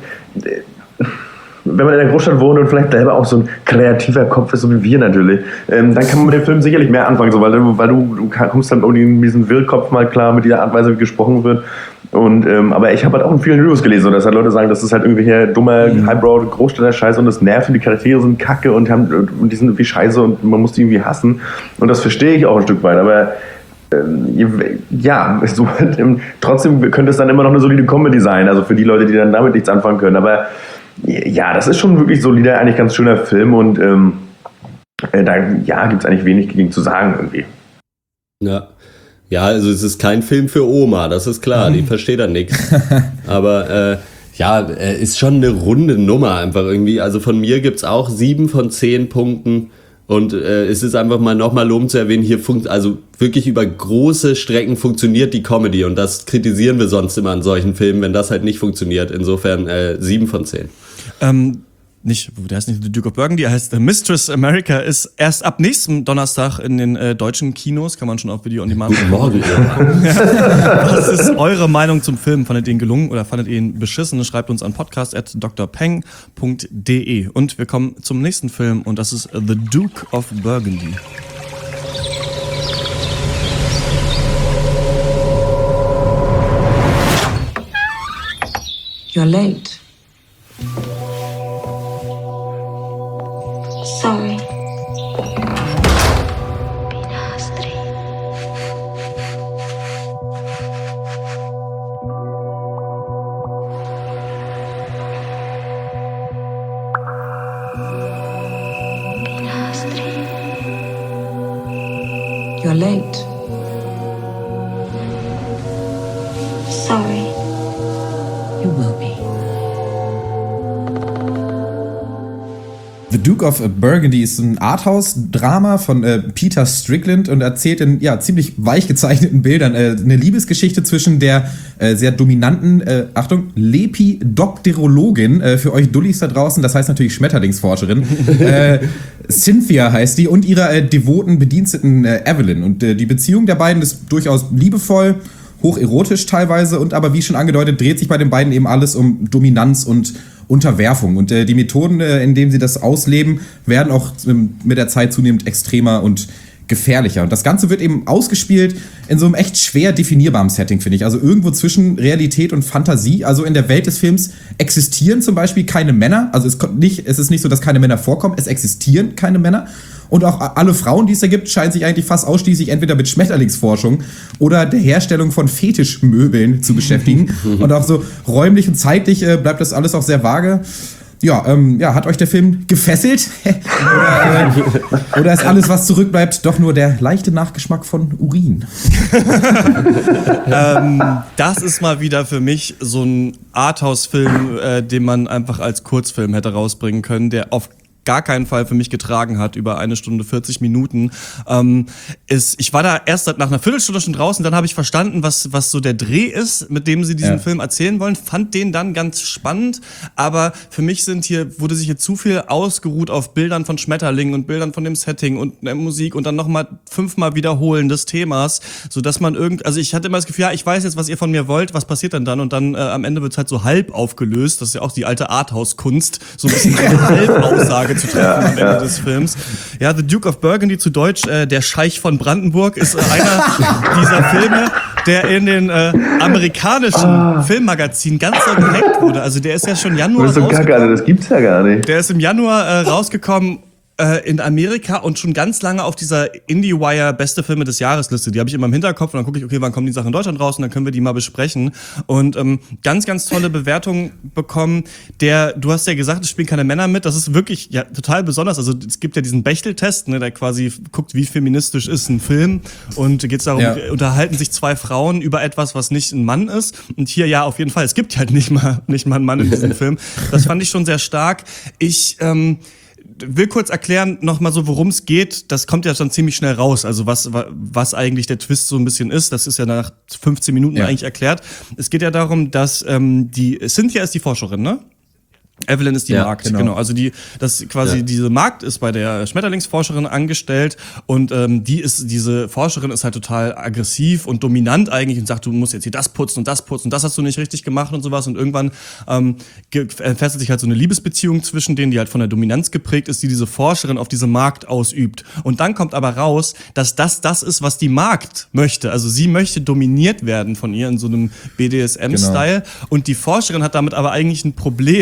Speaker 5: wenn man in der Großstadt wohnt und vielleicht selber auch so ein kreativer Kopf ist, so wie wir natürlich, dann kann man mit dem Film sicherlich mehr anfangen, so, weil du kommst dann irgendwie in diesen Wirrkopf mal klar mit dieser Art und Weise, wie gesprochen wird. Und aber ich habe halt auch in vielen Reviews gelesen, dass halt Leute sagen, das ist halt irgendwelcher dummer Highbrow Großstädter-Scheiße und das nervt und die Charaktere sind kacke und die sind irgendwie scheiße und man muss die irgendwie hassen. Und das verstehe ich auch ein Stück weit, aber ja, so, trotzdem könnte es dann immer noch eine solide Comedy sein, also für die Leute, die dann damit nichts anfangen können. Aber Ja, das ist schon wirklich solider, eigentlich ganz schöner Film und da gibt es eigentlich wenig gegen zu sagen irgendwie.
Speaker 3: Ja, also es ist kein Film für Oma, das ist klar, die versteht da nichts. Aber ist schon eine runde Nummer einfach irgendwie. Also von mir gibt's auch 7 von 10 Punkten. Und es ist einfach mal nochmal lobend zu erwähnen, hier also wirklich über große Strecken funktioniert die Comedy. Und das kritisieren wir sonst immer an solchen Filmen, wenn das halt nicht funktioniert. Insofern 7 von 10.
Speaker 2: Der heißt nicht The Duke of Burgundy, er heißt Mistress America, ist erst ab nächsten Donnerstag in den deutschen Kinos, kann man schon auf Video on Demand.
Speaker 3: Guten Morgen.
Speaker 2: Was ist eure Meinung zum Film? Fandet ihr ihn gelungen oder fandet ihr ihn beschissen? Schreibt uns an podcast@drpeng.de. Und wir kommen zum nächsten Film und das ist The Duke of Burgundy.
Speaker 6: You're late. Sorry. You're late. Sorry. You will be.
Speaker 4: The Duke of Burgundy ist ein Arthouse-Drama von Peter Strickland und erzählt in ziemlich weich gezeichneten Bildern eine Liebesgeschichte zwischen der sehr dominanten, Lepidopterologin, für euch Dullis da draußen, das heißt natürlich Schmetterlingsforscherin, Cynthia heißt die, und ihrer devoten Bediensteten Evelyn. Und die Beziehung der beiden ist durchaus liebevoll, hocherotisch teilweise, und aber wie schon angedeutet, dreht sich bei den beiden eben alles um Dominanz und Unterwerfung. Und die Methoden, in denen sie das ausleben, werden auch mit der Zeit zunehmend extremer und gefährlicher. Und das Ganze wird eben ausgespielt in so einem echt schwer definierbaren Setting, finde ich. Also irgendwo zwischen Realität und Fantasie. Also in der Welt des Films existieren zum Beispiel keine Männer. Also es ist nicht so, dass keine Männer vorkommen. Es existieren keine Männer. Und auch alle Frauen, die es da gibt, scheinen sich eigentlich fast ausschließlich entweder mit Schmetterlingsforschung oder der Herstellung von Fetischmöbeln zu beschäftigen. Und auch so räumlich und zeitlich bleibt das alles auch sehr vage. Hat euch der Film gefesselt? Oder ist alles, was zurückbleibt, doch nur der leichte Nachgeschmack von Urin?
Speaker 2: Das ist mal wieder für mich so ein Arthouse-Film, den man einfach als Kurzfilm hätte rausbringen können, der auf gar keinen Fall für mich getragen hat, über 1 Stunde 40 Minuten. Ich war da erst nach einer Viertelstunde schon draußen, dann habe ich verstanden, was so der Dreh ist, mit dem sie diesen Film erzählen wollen, fand den dann ganz spannend, aber für mich wurde sich hier zu viel ausgeruht auf Bildern von Schmetterlingen und Bildern von dem Setting und der Musik und dann nochmal 5-mal Wiederholen des Themas, sodass man ich hatte immer das Gefühl, ich weiß jetzt, was ihr von mir wollt, was passiert denn dann? Und dann am Ende wird es halt so halb aufgelöst, das ist ja auch die alte Arthouse-Kunst, so ein bisschen eine Halbaussage zu treffen am Ende des Films. Ja, The Duke of Burgundy, zu Deutsch der Scheich von Brandenburg, ist einer dieser Filme, der in den amerikanischen Filmmagazinen ganz so gehypt wurde. Also der ist ja schon Januar
Speaker 5: rausgekommen. Das gibt's ja gar nicht.
Speaker 2: Der ist im Januar rausgekommen in Amerika und schon ganz lange auf dieser IndieWire beste Filme des Jahres Liste. Die habe ich immer im Hinterkopf und dann gucke ich, okay, wann kommen die Sachen in Deutschland raus und dann können wir die mal besprechen. Und ganz, ganz tolle Bewertungen bekommen. Du hast ja gesagt, es spielen keine Männer mit. Das ist wirklich total besonders. Also es gibt ja diesen Bechdel-Test, ne, der quasi guckt, wie feministisch ist ein Film. Und geht es darum, unterhalten sich 2 Frauen über etwas, was nicht ein Mann ist. Und hier auf jeden Fall. Es gibt halt nicht mal einen Mann in diesem Film. Das fand ich schon sehr stark. Ich will kurz erklären nochmal so, worum es geht. Das kommt ja schon ziemlich schnell raus. Also was eigentlich der Twist so ein bisschen ist. Das ist ja nach 15 Minuten eigentlich erklärt. Es geht ja darum, dass die Cynthia ist die Forscherin, ne? Evelyn ist die Magd, genau. Also diese Magd ist bei der Schmetterlingsforscherin angestellt und diese Forscherin ist halt total aggressiv und dominant eigentlich und sagt, du musst jetzt hier das putzen und das hast du nicht richtig gemacht und sowas, und irgendwann entfesselt sich halt so eine Liebesbeziehung zwischen denen, die halt von der Dominanz geprägt ist, die diese Forscherin auf diese Magd ausübt. Und dann kommt aber raus, dass das ist, was die Magd möchte. Also sie möchte dominiert werden von ihr in so einem BDSM-Style, und die Forscherin hat damit aber eigentlich ein Problem, und die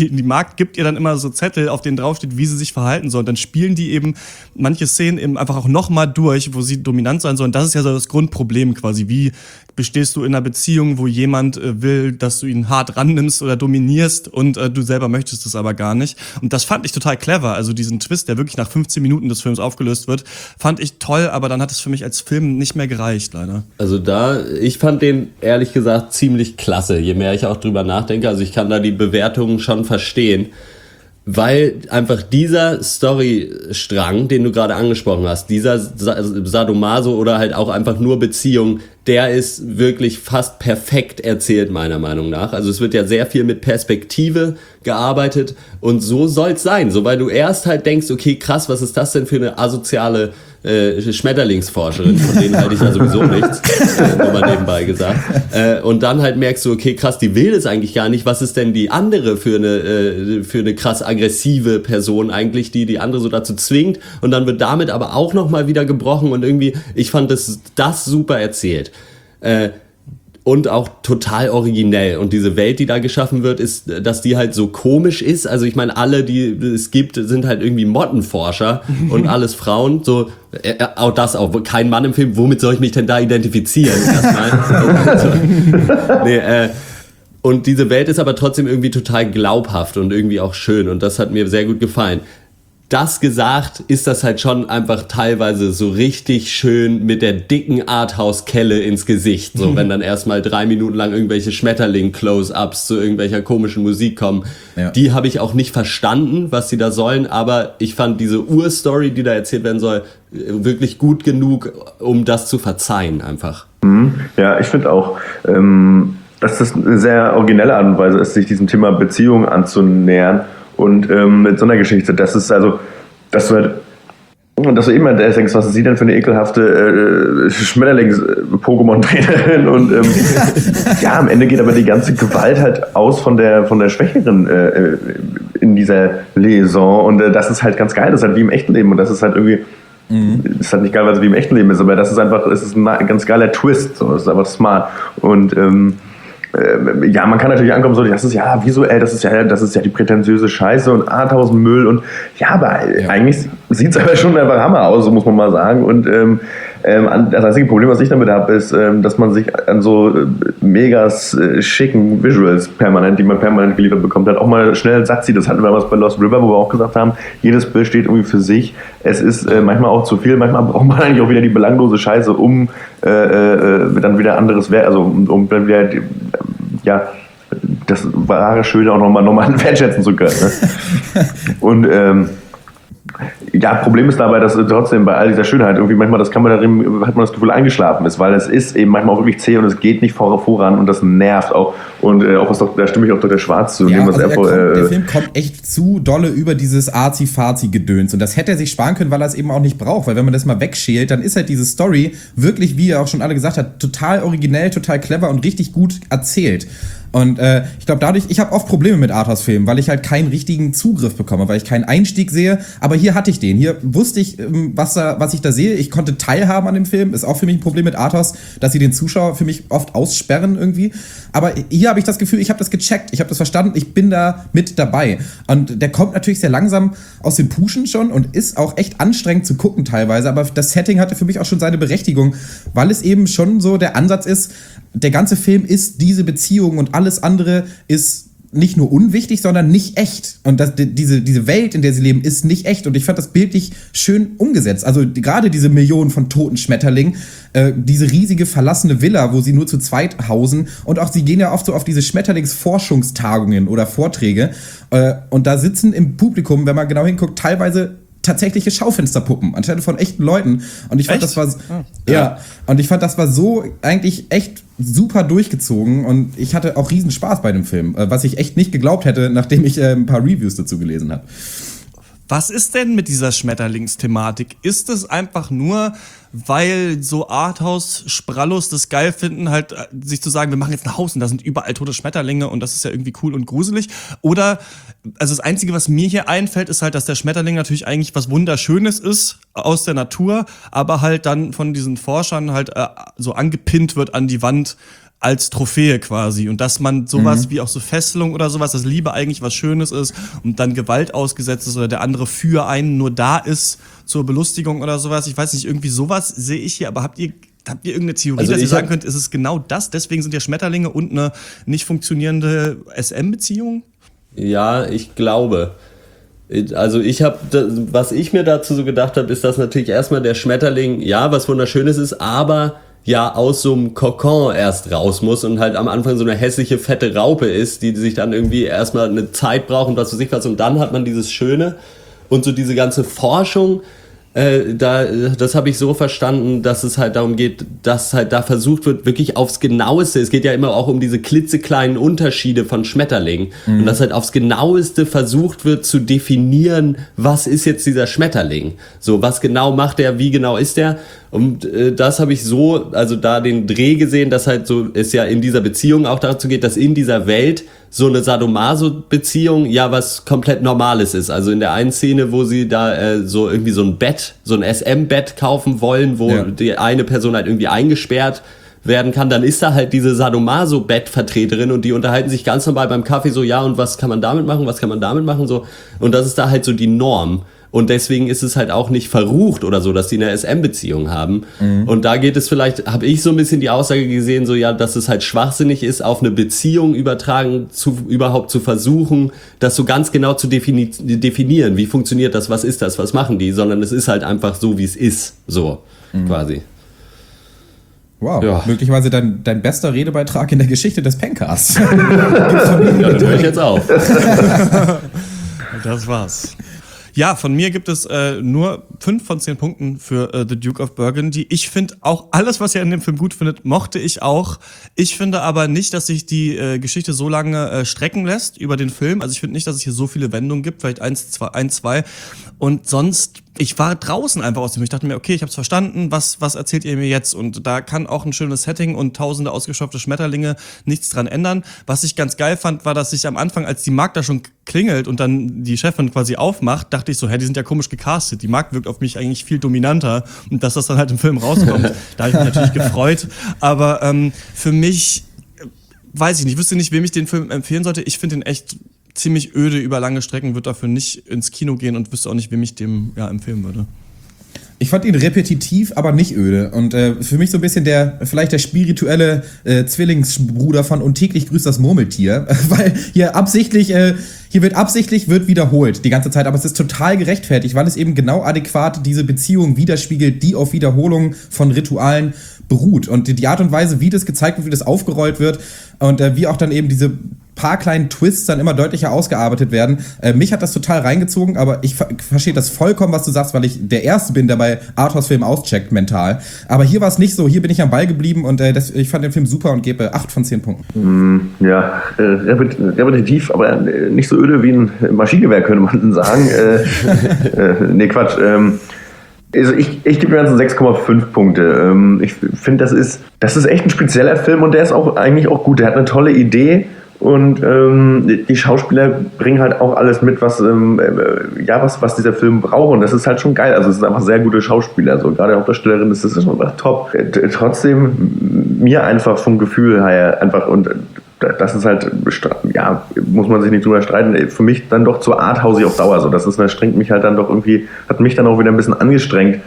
Speaker 2: die Magd gibt ihr dann immer so Zettel, auf denen draufsteht, wie sie sich verhalten soll. Und dann spielen die eben manche Szenen eben einfach auch nochmal durch, wo sie dominant sein soll. Und das ist ja so das Grundproblem quasi. Wie bestehst du in einer Beziehung, wo jemand will, dass du ihn hart rannimmst oder dominierst und du selber möchtest es aber gar nicht. Und das fand ich total clever. Also diesen Twist, der wirklich nach 15 Minuten des Films aufgelöst wird, fand ich toll, aber dann hat es für mich als Film nicht mehr gereicht, leider.
Speaker 3: Also ich fand den ehrlich gesagt ziemlich klasse, je mehr ich auch drüber nachdenke. Also ich kann da die Bewertungen schon verstehen, weil einfach dieser Storystrang, den du gerade angesprochen hast, dieser Sadomaso oder halt auch einfach nur Beziehung, der ist wirklich fast perfekt erzählt, meiner Meinung nach. Also es wird ja sehr viel mit Perspektive gearbeitet und so soll's sein. So, weil du erst halt denkst, okay, krass, was ist das denn für eine asoziale Schmetterlingsforscherin, von denen halte ich ja sowieso nichts, nur mal nebenbei gesagt. Und dann halt merkst du, okay, krass, die will das eigentlich gar nicht. Was ist denn die andere für eine krass aggressive Person eigentlich, die andere so dazu zwingt? Und dann wird damit aber auch nochmal wieder gebrochen und irgendwie, ich fand das super erzählt. Und auch total originell. Und diese Welt, die da geschaffen wird, ist, dass die halt so komisch ist. Also ich meine, alle, die es gibt, sind halt irgendwie Mottenforscher und alles Frauen. So, auch kein Mann im Film. Womit soll ich mich denn da identifizieren? Erstmal. Und diese Welt ist aber trotzdem irgendwie total glaubhaft und irgendwie auch schön. Und das hat mir sehr gut gefallen. Das gesagt, ist das halt schon einfach teilweise so richtig schön mit der dicken Arthouse-Kelle ins Gesicht. So, wenn dann erstmal 3 Minuten lang irgendwelche Schmetterling-Close-Ups zu irgendwelcher komischen Musik kommen. Ja. Die habe ich auch nicht verstanden, was sie da sollen, aber ich fand diese Urstory, die da erzählt werden soll, wirklich gut genug, um das zu verzeihen einfach.
Speaker 5: Ja, ich finde auch, dass das eine sehr originelle Art und Weise ist, sich diesem Thema Beziehung anzunähern. Und mit so einer Geschichte, das ist also, dass du immer denkst, was ist sie denn für eine ekelhafte Schmetterlings-Pokémon-Trainerin und ja, am Ende geht aber die ganze Gewalt halt aus von der Schwächeren in dieser Liaison und das ist halt ganz geil, das ist halt wie im echten Leben und das ist halt irgendwie, ist halt nicht geil, weil es wie im echten Leben ist, aber das ist einfach, es ist ein ganz geiler Twist, so, das ist einfach smart und ja, man kann natürlich ankommen, so, das ist ja visuell, das ist ja die prätentiöse Scheiße und Arthouse-Müll und ja, aber eigentlich sieht es aber schon einfach Hammer aus, so muss man mal sagen. Und das einzige Problem, was ich damit habe, ist, dass man sich an so megas schicken Visuals die man permanent geliefert bekommt, halt auch mal schnell satt zieht. Das hatten wir damals bei Lost River, wo wir auch gesagt haben, jedes Bild steht irgendwie für sich. Es ist manchmal auch zu viel, manchmal braucht man eigentlich auch wieder die belanglose Scheiße, um dann wieder anderes also um dann wieder das wahre Schöne auch nochmal wertschätzen zu können. Ne? Und Problem ist dabei, dass trotzdem bei all dieser Schönheit irgendwie manchmal das Kamerateam, hat man das Gefühl, eingeschlafen ist, weil es ist eben manchmal auch wirklich zäh und es geht nicht voran und das nervt auch. Und da stimme ich auch Dr. Schwarz zu.
Speaker 4: Ja, also der Film kommt echt zu dolle über dieses Arzi-Fazi-Gedöns und das hätte er sich sparen können, weil er es eben auch nicht braucht, weil wenn man das mal wegschält, dann ist halt diese Story wirklich, wie ihr auch schon alle gesagt habt, total originell, total clever und richtig gut erzählt. Und ich glaube dadurch, ich habe oft Probleme mit Arthouse-Filmen, weil ich halt keinen richtigen Zugriff bekomme, weil ich keinen Einstieg sehe, aber hier hatte ich den. Hier wusste ich, was ich da sehe. Ich konnte teilhaben an dem Film. Ist auch für mich ein Problem mit Arthouse, dass sie den Zuschauer für mich oft aussperren irgendwie. Aber hier habe ich das Gefühl, ich habe das gecheckt, ich habe das verstanden, ich bin da mit dabei. Und der kommt natürlich sehr langsam aus den Puschen schon und ist auch echt anstrengend zu gucken teilweise, aber das Setting hatte für mich auch schon seine Berechtigung, weil es eben schon so der Ansatz ist, der ganze Film ist diese Beziehung und alles andere ist nicht nur unwichtig, sondern nicht echt. Und diese Welt, in der sie leben, ist nicht echt. Und ich fand das bildlich schön umgesetzt. Also gerade diese Millionen von toten Schmetterlingen, diese riesige verlassene Villa, wo sie nur zu zweit hausen. Und auch sie gehen ja oft so auf diese Schmetterlingsforschungstagungen oder Vorträge. Und da sitzen im Publikum, wenn man genau hinguckt, teilweise tatsächliche Schaufensterpuppen anstelle von echten Leuten. Und ich fand, das war so eigentlich echt super durchgezogen und ich hatte auch riesen Spaß bei dem Film, was ich echt nicht geglaubt hätte, nachdem ich ein paar Reviews dazu gelesen habe.
Speaker 2: Was ist denn mit dieser Schmetterlingsthematik? Ist es einfach nur, weil so Arthouse-Sprallos das geil finden, halt sich zu sagen, wir machen jetzt ein Haus und da sind überall tote Schmetterlinge und das ist ja irgendwie cool und gruselig? Oder, also das Einzige, was mir hier einfällt, ist halt, dass der Schmetterling natürlich eigentlich was Wunderschönes ist aus der Natur, aber halt dann von diesen Forschern halt so angepinnt wird an die Wand, als Trophäe quasi und dass man sowas wie auch so Fesselung oder sowas, dass Liebe eigentlich was Schönes ist und dann Gewalt ausgesetzt ist oder der andere für einen nur da ist zur Belustigung oder sowas. Ich weiß nicht, irgendwie sowas sehe ich hier, aber habt ihr irgendeine Theorie, dass ihr sagen könnt, ist es genau das? Deswegen sind ja Schmetterlinge und eine nicht funktionierende SM-Beziehung?
Speaker 3: Ja, ich glaube. Also was ich mir dazu so gedacht habe, ist, dass natürlich erstmal der Schmetterling, ja, was Wunderschönes ist, aber ja aus so einem Kokon erst raus muss und halt am Anfang so eine hässliche, fette Raupe ist, die sich dann irgendwie erstmal eine Zeit braucht und was weiß ich was. Und dann hat man dieses Schöne und so diese ganze Forschung, das habe ich so verstanden, dass es halt darum geht, dass halt da versucht wird, wirklich aufs Genaueste, es geht ja immer auch um diese klitzekleinen Unterschiede von Schmetterlingen und dass halt aufs Genaueste versucht wird zu definieren, was ist jetzt dieser Schmetterling? So, was genau macht er, wie genau ist er? Und das habe ich so, also da den Dreh gesehen, dass halt so es ja in dieser Beziehung auch dazu geht, dass in dieser Welt so eine Sadomaso-Beziehung ja was komplett Normales ist. Also in der einen Szene, wo sie da so irgendwie so ein Bett, so ein SM-Bett kaufen wollen, wo die eine Person halt irgendwie eingesperrt werden kann, dann ist da halt diese Sadomaso-Bettvertreterin und die unterhalten sich ganz normal beim Kaffee so, ja, und was kann man damit machen, so. Und das ist da halt so die Norm. Und deswegen ist es halt auch nicht verrucht oder so, dass die eine SM-Beziehung haben. Und da geht es vielleicht, habe ich so ein bisschen die Aussage gesehen, so ja, dass es halt schwachsinnig ist, auf eine Beziehung übertragen, überhaupt zu versuchen, das so ganz genau zu definieren. Wie funktioniert das, was ist das, was machen die? Sondern es ist halt einfach so, wie es ist, so quasi.
Speaker 4: Wow, ja. Möglicherweise dein bester Redebeitrag in der Geschichte des Pencasts.
Speaker 3: Ja, das höre ich jetzt auf.
Speaker 2: Das war's. Ja, von mir gibt es nur 5 von 10 Punkten für The Duke of Burgundy. Ich finde auch alles, was ihr in dem Film gut findet, mochte ich auch. Ich finde aber nicht, dass sich die Geschichte so lange strecken lässt über den Film. Also ich finde nicht, dass es hier so viele Wendungen gibt, vielleicht 1, 2. Und sonst, ich war draußen einfach aus dem Film. Ich dachte mir, okay, ich hab's verstanden, was erzählt ihr mir jetzt? Und da kann auch ein schönes Setting und tausende ausgestopfte Schmetterlinge nichts dran ändern. Was ich ganz geil fand, war, dass ich am Anfang, als die Magd da schon klingelt und dann die Chefin quasi aufmacht, dachte ich so, die sind ja komisch gecastet. Die Magd wirkt auf mich eigentlich viel dominanter. Und dass das dann halt im Film rauskommt, da habe ich mich natürlich gefreut. Aber für mich, weiß ich nicht, wüsste nicht, wem ich den Film empfehlen sollte. Ich finde den echt ziemlich öde über lange Strecken, würde dafür nicht ins Kino gehen und wüsste auch nicht, wem ich dem empfehlen würde.
Speaker 4: Ich fand ihn repetitiv, aber nicht öde. Und für mich so ein bisschen vielleicht der spirituelle Zwillingsbruder von Und täglich grüßt das Murmeltier. Weil hier wird absichtlich wiederholt die ganze Zeit, aber es ist total gerechtfertigt, weil es eben genau adäquat diese Beziehung widerspiegelt, die auf Wiederholung von Ritualen beruht. Und die Art und Weise, wie das gezeigt wird, wie das aufgerollt wird und wie auch dann eben diese paar kleinen Twists dann immer deutlicher ausgearbeitet werden. Mich hat das total reingezogen, aber ich verstehe das vollkommen, was du sagst, weil ich der Erste bin, der bei Arthouse-Filmen auscheckt mental. Aber hier war es nicht so. Hier bin ich am Ball geblieben und ich fand den Film super und gebe 8 von 10 Punkten.
Speaker 5: Ja, repetitiv, aber nicht so öde wie ein Maschinengewehr, könnte man sagen. Nee, Quatsch. Also ich gebe mir ganzen 6,5 Punkte. Ich finde, das ist echt ein spezieller Film und der ist auch eigentlich auch gut. Der hat eine tolle Idee. Und die Schauspieler bringen halt auch alles mit, was dieser Film braucht. Und das ist halt schon geil. Also es sind einfach sehr gute Schauspieler. So, gerade Hauptdarstellerin ist das schon top. Trotzdem mir einfach vom Gefühl her einfach, und das ist halt, ja, muss man sich nicht drüber streiten, für mich dann doch zu arthausig auf Dauer. So, das strengt mich halt dann doch irgendwie, hat mich dann auch wieder ein bisschen angestrengt.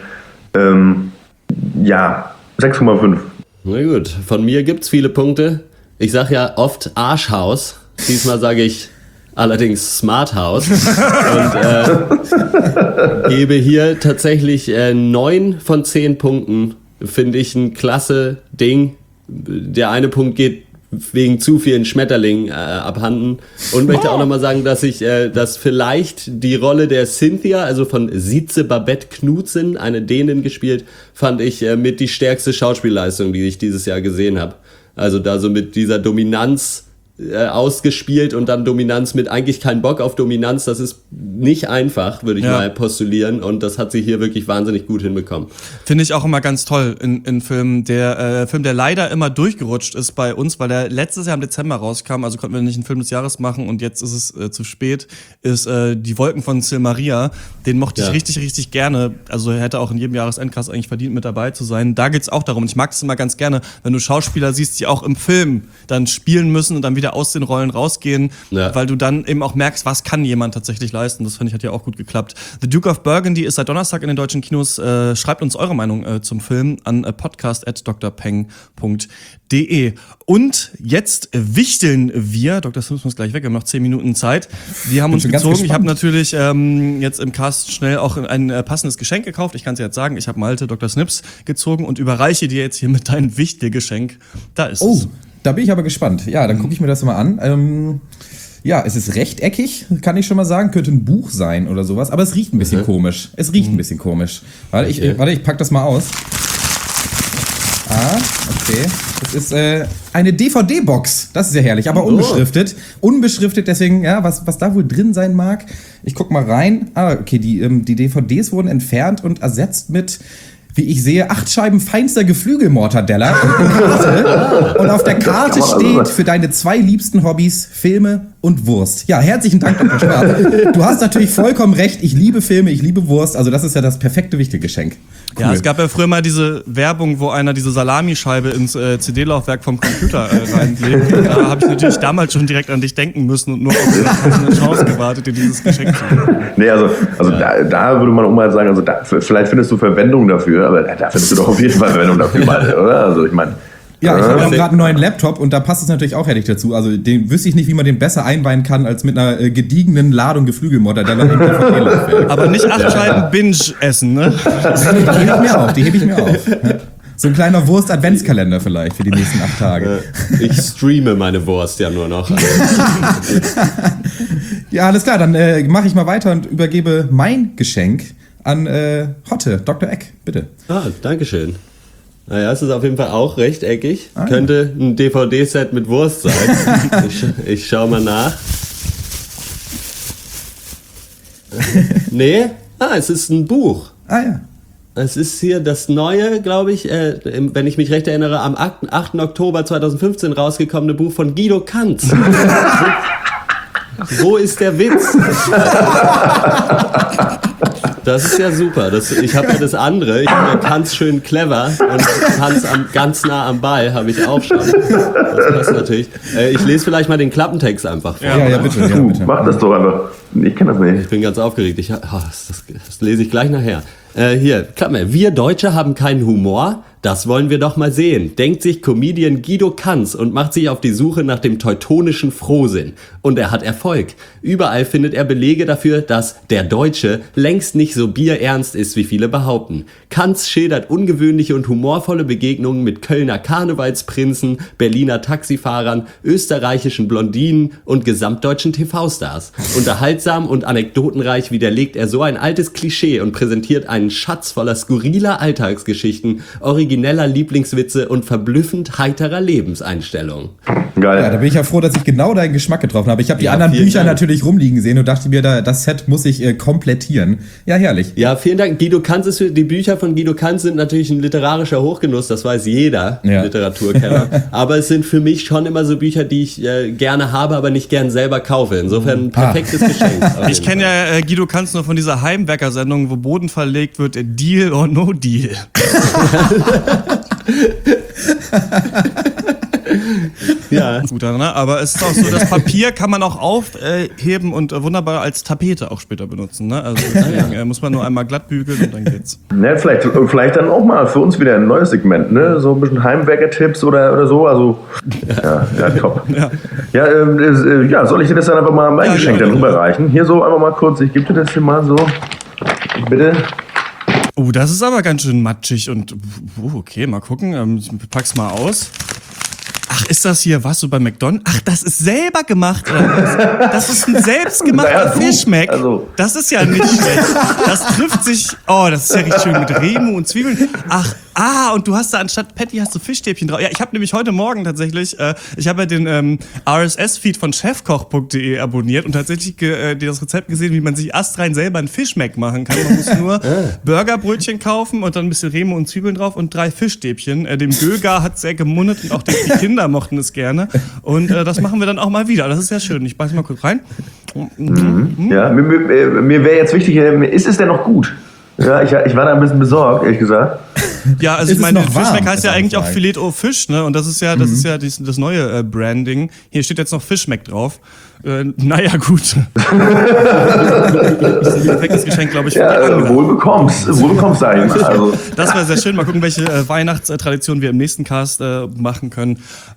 Speaker 5: Ja, 6,5.
Speaker 3: Na gut, von mir gibt's viele Punkte. Ich sage ja oft Arschhaus. Diesmal sage ich allerdings Smart House. Und gebe hier tatsächlich 9 von 10 Punkten. Finde ich ein klasse Ding. Der eine Punkt geht wegen zu vielen Schmetterlingen abhanden. Und möchte auch nochmal sagen, dass dass vielleicht die Rolle der Cynthia, also von Sietze Babette Knudsen, eine Dänin gespielt, fand ich mit die stärkste Schauspielleistung, die ich dieses Jahr gesehen habe. Also da so mit dieser Dominanz ausgespielt und dann Dominanz mit eigentlich keinen Bock auf Dominanz. Das ist nicht einfach, würde ich mal postulieren. Und das hat sie hier wirklich wahnsinnig gut hinbekommen.
Speaker 2: Finde ich auch immer ganz toll in Filmen. Der Film, der leider immer durchgerutscht ist bei uns, weil der letztes Jahr im Dezember rauskam, also konnten wir nicht einen Film des Jahres machen und jetzt ist es zu spät, ist Die Wolken von Silmaria. Den mochte ich richtig, richtig gerne. Also er hätte auch in jedem Jahresendcast eigentlich verdient, mit dabei zu sein. Da geht's auch darum. Und ich mag es immer ganz gerne, wenn du Schauspieler siehst, die auch im Film dann spielen müssen und dann wieder aus den Rollen rausgehen, weil du dann eben auch merkst, was kann jemand tatsächlich leisten. Das finde ich, hat ja auch gut geklappt. The Duke of Burgundy ist seit Donnerstag in den deutschen Kinos. Schreibt uns eure Meinung zum Film an podcast@drpeng.de. Und jetzt wichteln wir, Dr. Sims muss gleich weg, wir haben noch 10 Minuten Zeit. Wir haben uns gezogen. Ich habe natürlich jetzt im Cast schnell auch ein passendes Geschenk gekauft. Ich kann es jetzt sagen, ich habe Malte Dr. Snips gezogen und überreiche dir jetzt hier mit deinem Wichtelgeschenk. Da ist es.
Speaker 4: Da bin ich aber gespannt. Ja, dann gucke ich mir das mal an. Ja, es ist rechteckig, kann ich schon mal sagen. Könnte ein Buch sein oder sowas. Aber es riecht ein bisschen komisch. Warte, ich pack das mal aus. Okay. Das ist eine DVD-Box. Das ist ja herrlich, aber unbeschriftet. Unbeschriftet, deswegen, ja, was da wohl drin sein mag. Ich guck mal rein. Okay, die DVDs wurden entfernt und ersetzt mit, wie ich sehe, 8 Scheiben feinster Geflügelmortadella und eine Karte. Und auf der Karte steht für deine 2 liebsten Hobbys Filme und Wurst. Ja, herzlichen Dank, Dr. Schwarz. Du hast natürlich vollkommen recht. Ich liebe Filme, ich liebe Wurst. Also das ist ja das perfekte Wichtelgeschenk. Cool.
Speaker 2: Ja, es gab ja früher mal diese Werbung, wo einer diese Salamischeibe ins CD-Laufwerk vom Computer reinlegt. Da habe ich natürlich damals schon direkt an dich denken müssen und nur auf eine Chance gewartet, dir dieses Geschenk zu geben.
Speaker 5: Nee, also da würde man auch mal sagen, also vielleicht findest du Verwendung dafür, aber da findest du doch auf jeden Fall Verwendung dafür, oder? Also ich meine...
Speaker 4: Ja, ich habe gerade einen neuen Laptop und da passt es natürlich auch herrlich dazu. Also den wüsste ich nicht, wie man den besser einweihen kann, als mit einer gediegenen Ladung Geflügelmortadella im DVD-Laufwerk.
Speaker 2: Aber nicht 8 Scheiben Binge essen, ne?
Speaker 4: Die hebe ich mir auf. So ein kleiner Wurst-Adventskalender vielleicht für die nächsten 8 Tage.
Speaker 3: Ich streame meine Wurst ja nur noch.
Speaker 4: Ja, alles klar, dann mache ich mal weiter und übergebe mein Geschenk an Hotte, Dr. Eck, bitte.
Speaker 3: Dankeschön. Naja, es ist auf jeden Fall auch rechteckig. Könnte ein DVD-Set mit Wurst sein. Ich schau mal nach. Nee? Es ist ein Buch.
Speaker 4: Ja.
Speaker 3: Es ist hier das neue, glaube ich, wenn ich mich recht erinnere, am 8. Oktober 2015 rausgekommene Buch von Guido Kanz. Wo ist der Witz? Das ist ja super. Ich habe ja das andere. Ich habe ja Kanz schön clever und Kanz ganz nah am Ball habe ich auch schon. Das passt natürlich. Ich lese vielleicht mal den Klappentext einfach vor.
Speaker 4: Ja, bitte.
Speaker 5: Mach das doch einfach. Ich kenne das nicht.
Speaker 3: Ich bin ganz aufgeregt. Das lese ich gleich nachher. Hier, Klappe. Wir Deutsche haben keinen Humor. Das wollen wir doch mal sehen, denkt sich Comedian Guido Kanz und macht sich auf die Suche nach dem teutonischen Frohsinn. Und er hat Erfolg. Überall findet er Belege dafür, dass der Deutsche längst nicht so bierernst ist, wie viele behaupten. Kanz schildert ungewöhnliche und humorvolle Begegnungen mit Kölner Karnevalsprinzen, Berliner Taxifahrern, österreichischen Blondinen und gesamtdeutschen TV-Stars. Unterhaltsam und anekdotenreich widerlegt er so ein altes Klischee und präsentiert einen Schatz voller skurriler Alltagsgeschichten, origineller Lieblingswitze und verblüffend heiterer Lebenseinstellungen.
Speaker 5: Geil.
Speaker 4: Ja, da bin ich ja froh, dass ich genau deinen Geschmack getroffen habe. Ich habe die anderen Bücher natürlich rumliegen sehen und dachte mir, das Set muss ich komplettieren. Ja, herrlich.
Speaker 3: Ja, vielen Dank. Die Bücher von Guido Kanz sind natürlich ein literarischer Hochgenuss, das weiß jeder Literaturkenner. Aber es sind für mich schon immer so Bücher, die ich gerne habe, aber nicht gern selber kaufe. Insofern ein perfektes Geschenk.
Speaker 2: Ich kenne ja Guido Kanz nur von dieser Heimwerker-Sendung, wo Boden verlegt wird, Deal or No Deal.
Speaker 3: Ja.
Speaker 2: Gut, ne? Aber es ist auch so, das Papier kann man auch aufheben und wunderbar als Tapete auch später benutzen. Ne? Also deswegen muss man nur einmal glatt bügeln und dann geht's.
Speaker 5: Ja, vielleicht dann auch mal für uns wieder ein neues Segment, ne? So ein bisschen Heimwerker-Tipps oder so. Also ja, top. Ja, soll ich dir das dann einfach mal mein Geschenk dann rüberreichen? Hier so einfach mal kurz, ich gebe dir das hier mal so. Bitte.
Speaker 2: Das ist aber ganz schön matschig und okay, mal gucken. Ich pack's mal aus. Ach, ist das hier, warst du bei McDonald's? Ach, das ist selber gemacht, oder was? Das ist ein selbstgemachter Fischmeck. Also. Das ist ja nicht schlecht. Das trifft sich, das ist ja richtig schön mit Remu und Zwiebeln. Ach, Und du hast da anstatt Patty hast du Fischstäbchen drauf. Ja, ich habe nämlich heute Morgen tatsächlich, ich habe ja den RSS-Feed von chefkoch.de abonniert und tatsächlich das Rezept gesehen, wie man sich astrein selber einen Fischmeck machen kann. Man muss nur Burgerbrötchen kaufen und dann ein bisschen Remo und Zwiebeln drauf und 3 Fischstäbchen. Dem Göger hat sehr gemundet und auch die Kinder mochten es gerne. Und das machen wir dann auch mal wieder. Das ist sehr schön. Ich beiß mal kurz rein.
Speaker 5: Ja, mir wäre jetzt wichtig, ist es denn noch gut? Ja, ich war da ein bisschen besorgt, ehrlich gesagt.
Speaker 2: Ja, also ich meine, Fischmeck heißt ja eigentlich auch Filet au Fisch, ne? Und das ist ja das neue Branding. Hier steht jetzt noch Fischmeck drauf. Naja, gut. Das ist ein perfektes Geschenk, glaube ich.
Speaker 5: Ja, wohl bekommst, sag ich mal. Also.
Speaker 2: Das wäre sehr schön. Mal gucken, welche Weihnachtstradition wir im nächsten Cast machen können.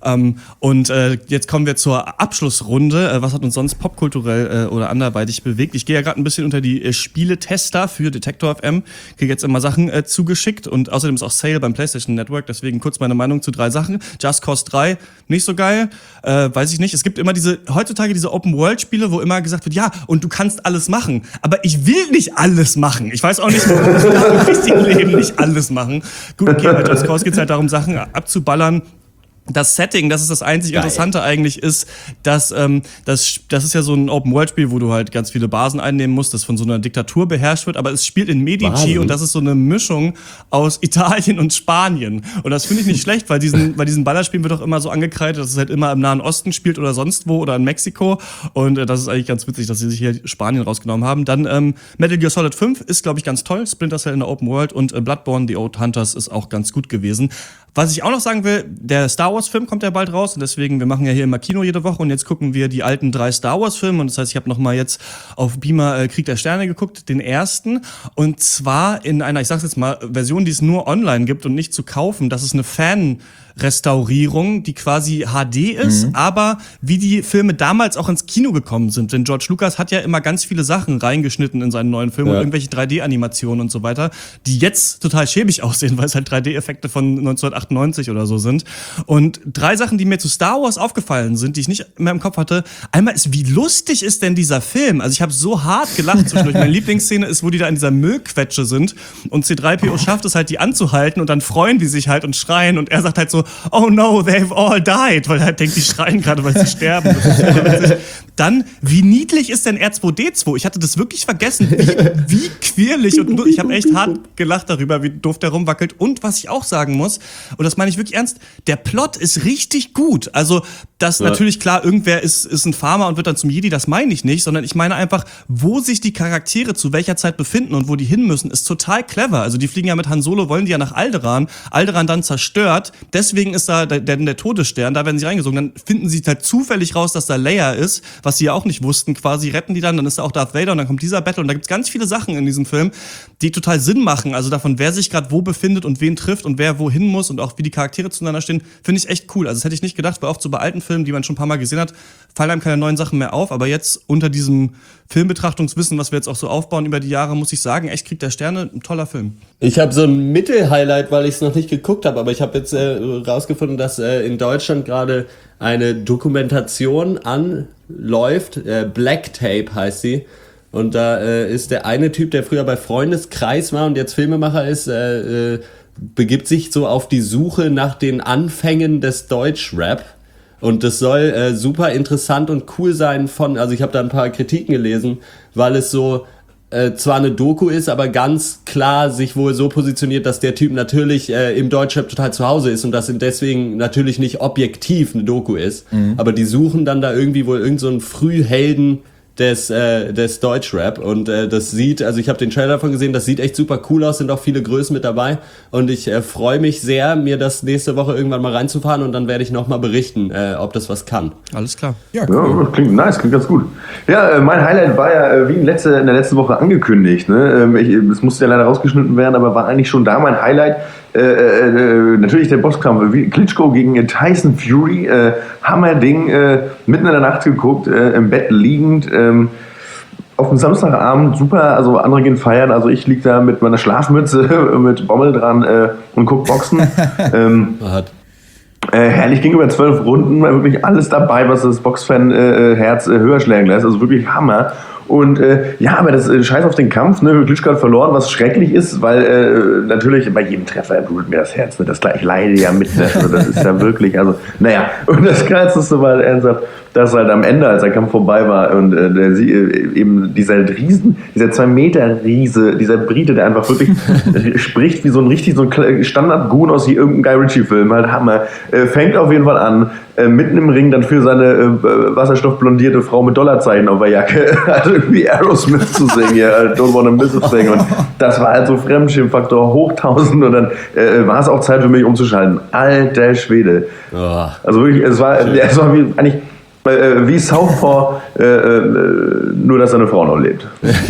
Speaker 2: Und jetzt kommen wir zur Abschlussrunde. Was hat uns sonst popkulturell oder anderweitig bewegt? Ich gehe ja gerade ein bisschen unter die Spieletester für Detektor FM. Kriege jetzt immer Sachen zugeschickt und außerdem ist auch Sale beim PlayStation Network. Deswegen kurz meine Meinung zu 3 Sachen. Just Cause 3, nicht so geil. Weiß ich nicht. Es gibt immer heutzutage diese Open-World-Spiele, wo immer gesagt wird, ja, und du kannst alles machen. Aber ich will nicht alles machen. Ich weiß auch nicht, ich will im richtigen Leben nicht alles machen. Gut, okay, bei Just Cause geht es halt darum, Sachen abzuballern. Das Setting, das ist das einzig Interessante eigentlich, ist, dass das ist ja so ein Open-World-Spiel, wo du halt ganz viele Basen einnehmen musst, das von so einer Diktatur beherrscht wird, aber es spielt in Medici und das ist so eine Mischung aus Italien und Spanien. Und das finde ich nicht schlecht, weil bei diesen Ballerspielen wird auch immer so angekreidet, dass es halt immer im Nahen Osten spielt oder sonst wo oder in Mexiko. Und das ist eigentlich ganz witzig, dass sie sich hier Spanien rausgenommen haben. Dann Metal Gear Solid 5 ist, glaube ich, ganz toll. Splinter Cell in der Open World und Bloodborne, The Old Hunters ist auch ganz gut gewesen. Was ich auch noch sagen will, der Star Wars Film kommt ja bald raus und deswegen, wir machen ja hier immer Kino jede Woche und jetzt gucken wir die alten 3 Star Wars Filme und das heißt, ich habe nochmal jetzt auf Beamer Krieg der Sterne geguckt, den ersten und zwar in einer, ich sag's jetzt mal, Version, die es nur online gibt und nicht zu kaufen. Das ist eine Fan-Restaurierung, die quasi HD ist, aber wie die Filme damals auch ins Kino gekommen sind. Denn George Lucas hat ja immer ganz viele Sachen reingeschnitten in seinen neuen Filmen und irgendwelche 3D-Animationen und so weiter, die jetzt total schäbig aussehen, weil es halt 3D-Effekte von 1998 oder so sind. Und 3 Sachen, die mir zu Star Wars aufgefallen sind, die ich nicht mehr im Kopf hatte. Einmal ist, wie lustig ist denn dieser Film? Also ich habe so hart gelacht zwischendurch. Meine Lieblingsszene ist, wo die da in dieser Müllquetsche sind und C-3PO schafft es halt, die anzuhalten und dann freuen die sich halt und schreien und er sagt halt so, oh no, they've all died, weil er halt denkt, die schreien gerade, weil sie sterben. Das ist super witzig. Dann, wie niedlich ist denn R2-D2? Ich hatte das wirklich vergessen, wie quirlig und ich habe echt hart gelacht darüber, wie doof der rumwackelt. Und was ich auch sagen muss, und das meine ich wirklich ernst, der Plot ist richtig gut. Also, dass natürlich klar, irgendwer ist ein Farmer und wird dann zum Jedi, das meine ich nicht, sondern ich meine einfach, wo sich die Charaktere zu welcher Zeit befinden und wo die hin müssen, ist total clever. Also die fliegen ja mit Han Solo, wollen die ja nach Alderaan dann zerstört, deswegen ist da der Todesstern, da werden sie reingesogen, dann finden sie halt zufällig raus, dass da Leia ist, was sie ja auch nicht wussten, quasi retten die dann ist da auch Darth Vader und dann kommt dieser Battle und da gibt's ganz viele Sachen in diesem Film, die total Sinn machen, also davon, wer sich gerade wo befindet und wen trifft und wer wohin muss und auch wie die Charaktere zueinander stehen, finde ich echt cool. Also das hätte ich nicht gedacht, weil oft so bei alten Filmen, die man schon ein paar Mal gesehen hat, fallen einem keine neuen Sachen mehr auf, aber jetzt unter diesem Filmbetrachtungswissen, was wir jetzt auch so aufbauen über die Jahre, muss ich sagen, echt Krieg der Sterne, ein toller Film.
Speaker 3: Ich habe so ein Mittel-Highlight, weil ich es noch nicht geguckt habe, aber ich habe jetzt rausgefunden, dass in Deutschland gerade eine Dokumentation anläuft, Black Tape heißt sie. Und da ist der eine Typ, der früher bei Freundeskreis war und jetzt Filmemacher ist, begibt sich so auf die Suche nach den Anfängen des Deutschrap. Und das soll super interessant und cool sein also ich habe da ein paar Kritiken gelesen, weil es so zwar eine Doku ist, aber ganz klar sich wohl so positioniert, dass der Typ natürlich im Deutschrap total zu Hause ist und dass deswegen natürlich nicht objektiv eine Doku ist. Aber die suchen dann da irgendwie wohl irgend so einen Frühhelden des Deutschrap und das sieht, also ich habe den Trailer davon gesehen, das sieht echt super cool aus, sind auch viele Größen mit dabei und ich freue mich sehr, mir das nächste Woche irgendwann mal reinzufahren und dann werde ich nochmal berichten, ob das was kann.
Speaker 2: Alles klar.
Speaker 5: Ja, cool. Ja, klingt nice, klingt ganz gut. Ja, mein Highlight war ja wie in der letzten Woche angekündigt, ne? Es musste ja leider rausgeschnitten werden, aber war eigentlich schon da mein Highlight. Natürlich der Bosskampf, Klitschko gegen Tyson Fury, Hammerding, mitten in der Nacht geguckt, im Bett liegend, auf dem Samstagabend, super, also andere gehen feiern, also ich lieg da mit meiner Schlafmütze, mit Bommel dran und guck Boxen. Herrlich, ging über 12 Runden, war wirklich alles dabei, was das Boxfan-Herz höher schlagen lässt. Also wirklich Hammer. Und aber das Scheiß auf den Kampf, ne, Klitschko hat verloren, was schrecklich ist, weil natürlich bei jedem Treffer blutet mir das Herz, ne, ich leide ja mit, ne, also das ist ja wirklich, also naja, und das Geilste war ernsthaft, dass halt am Ende, als der Kampf vorbei war und eben dieser 2 Meter Riese, dieser Brite, der einfach wirklich spricht wie so ein Standard-Goon aus irgendeinem Guy Ritchie-Film, halt Hammer, fängt auf jeden Fall an, mitten im Ring dann für seine wasserstoffblondierte Frau mit Dollarzeichen auf der Jacke, also irgendwie Aerosmith zu singen, ja, Don't Wanna Miss a Thing, und das war halt so Fremdschirmfaktor hoch 1000 und dann war es auch Zeit für mich umzuschalten. Alter Schwede. Oh. Also wirklich, es war wie, eigentlich wie Southpaw, nur dass seine Frau noch lebt.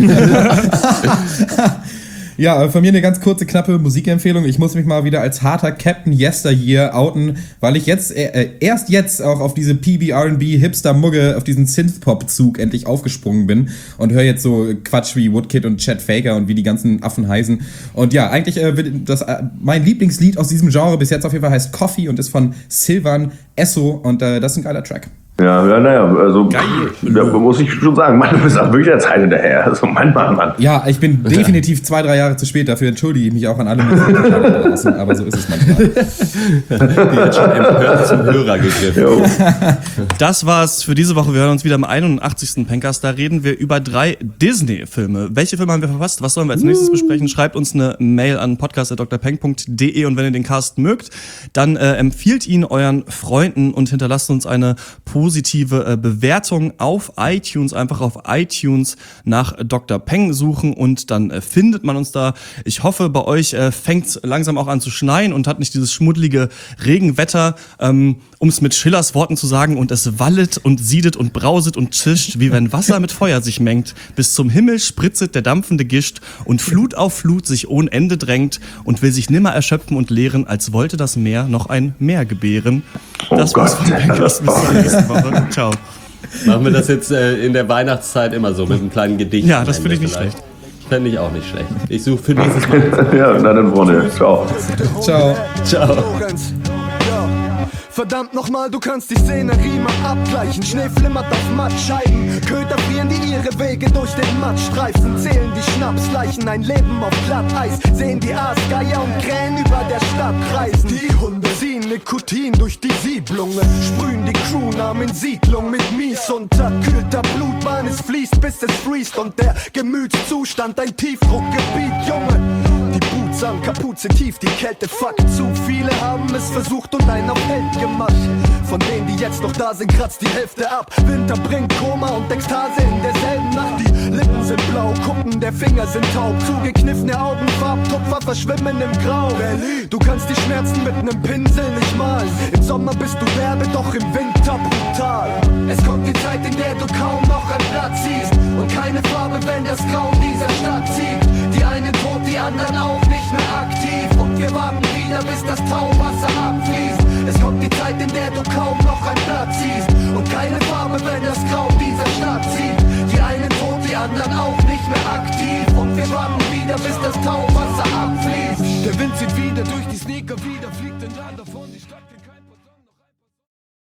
Speaker 4: Ja, von mir eine ganz kurze, knappe Musikempfehlung. Ich muss mich mal wieder als harter Captain Yesteryear outen, weil ich jetzt erst jetzt auch auf diese PB-R&B Hipster-Mugge, auf diesen Synth-Pop-Zug endlich aufgesprungen bin und höre jetzt so Quatsch wie Woodkid und Chet Faker und wie die ganzen Affen heißen. Und ja, eigentlich mein Lieblingslied aus diesem Genre bis jetzt auf jeden Fall heißt Coffee und ist von Sylvan Esso und das ist ein geiler Track.
Speaker 5: Ja, naja, also muss ich schon sagen, Mann, du bist auch wirklich der Zeit hinterher. Also Mann.
Speaker 4: Ja, ich bin definitiv 2-3 Jahre zu spät, dafür entschuldige ich mich auch an alle draußen, aber so ist es manchmal.
Speaker 3: Die hat schon empört zum Hörer gegriffen.
Speaker 2: Das war's für diese Woche. Wir hören uns wieder am 81. Pencast. Da reden wir über 3 Disney-Filme. Welche Filme haben wir verpasst? Was sollen wir als nächstes besprechen? Schreibt uns eine Mail an podcast@drpeng.de und wenn ihr den Cast mögt, dann empfiehlt ihn euren Freunden und hinterlasst uns eine positive Bewertung auf iTunes. Einfach auf iTunes nach Dr. Peng suchen und dann findet man uns da. Ich hoffe, bei euch fängt es langsam auch an zu schneien und hat nicht dieses schmuddelige Regenwetter, um es mit Schillers Worten zu sagen, und es wallet und siedet und brauset und zischt, wie wenn Wasser mit Feuer sich mengt. Bis zum Himmel spritzet der dampfende Gischt und Flut auf Flut sich ohne Ende drängt und will sich nimmer erschöpfen und leeren, als wollte das Meer noch ein Meer gebären. Das war's von Pencast. Bis zur nächsten Woche. Ciao.
Speaker 3: Machen wir das jetzt in der Weihnachtszeit immer so mit einem kleinen Gedicht?
Speaker 2: Ja, das finde ich nicht schlecht.
Speaker 3: Fände ich auch nicht schlecht. Ich suche für nächstes Mal.
Speaker 5: Ja, na dann Freunde. Ciao.
Speaker 4: Ciao.
Speaker 3: Ciao.
Speaker 8: Verdammt nochmal, du kannst die Szenerie mal abgleichen. Schnee flimmert auf Mattscheiben, Köter frieren, die ihre Wege durch den Matsch streifen. Zählen die Schnapsleichen, ein Leben auf Glatteis. Sehen die Aasgeier und Krähen über der Stadt kreisen. Die Hunde ziehen Nikotin durch die Siedlungen, sprühen die Crewnamen in Siedlung mit Mies. Unterkühlter Blutbahn, es fließt bis es freest und der Gemütszustand ein Tiefdruckgebiet, Junge. Die Boots an, Kapuze tief, die Kälte fuckt zu. Viele haben es versucht und einen auf Held gemacht. Von denen, die jetzt noch da sind, kratzt die Hälfte ab. Winter bringt Koma und Ekstase in derselben Nacht. Die Lippen sind blau, Kuppen der Finger sind taub. Zugekniffene Augen, Farbtupfer verschwimmen im Grau. Du kannst die Schmerzen mit nem Pinsel nicht malen. Im Sommer bist du derbe, doch im Winter brutal. Es kommt die Zeit, in der du kaum noch ein Blatt siehst und keine Farbe, wenn das Grau dieser Stadt zieht. Die einen tot, die anderen auch nicht mehr aktiv. Und wir warten wieder, bis das Tauwasser abfließt. Es kommt die Zeit, in der du kaum noch ein Blatt siehst und keine Farbe, wenn das Grau dieser Stadt zieht. Die einen tot, die anderen auch nicht mehr aktiv. Und wir warten wieder, bis das Tauwasser abfließt. Der Wind zieht wieder durch die Sneaker, wieder fliegt ein Land davon die Stadt.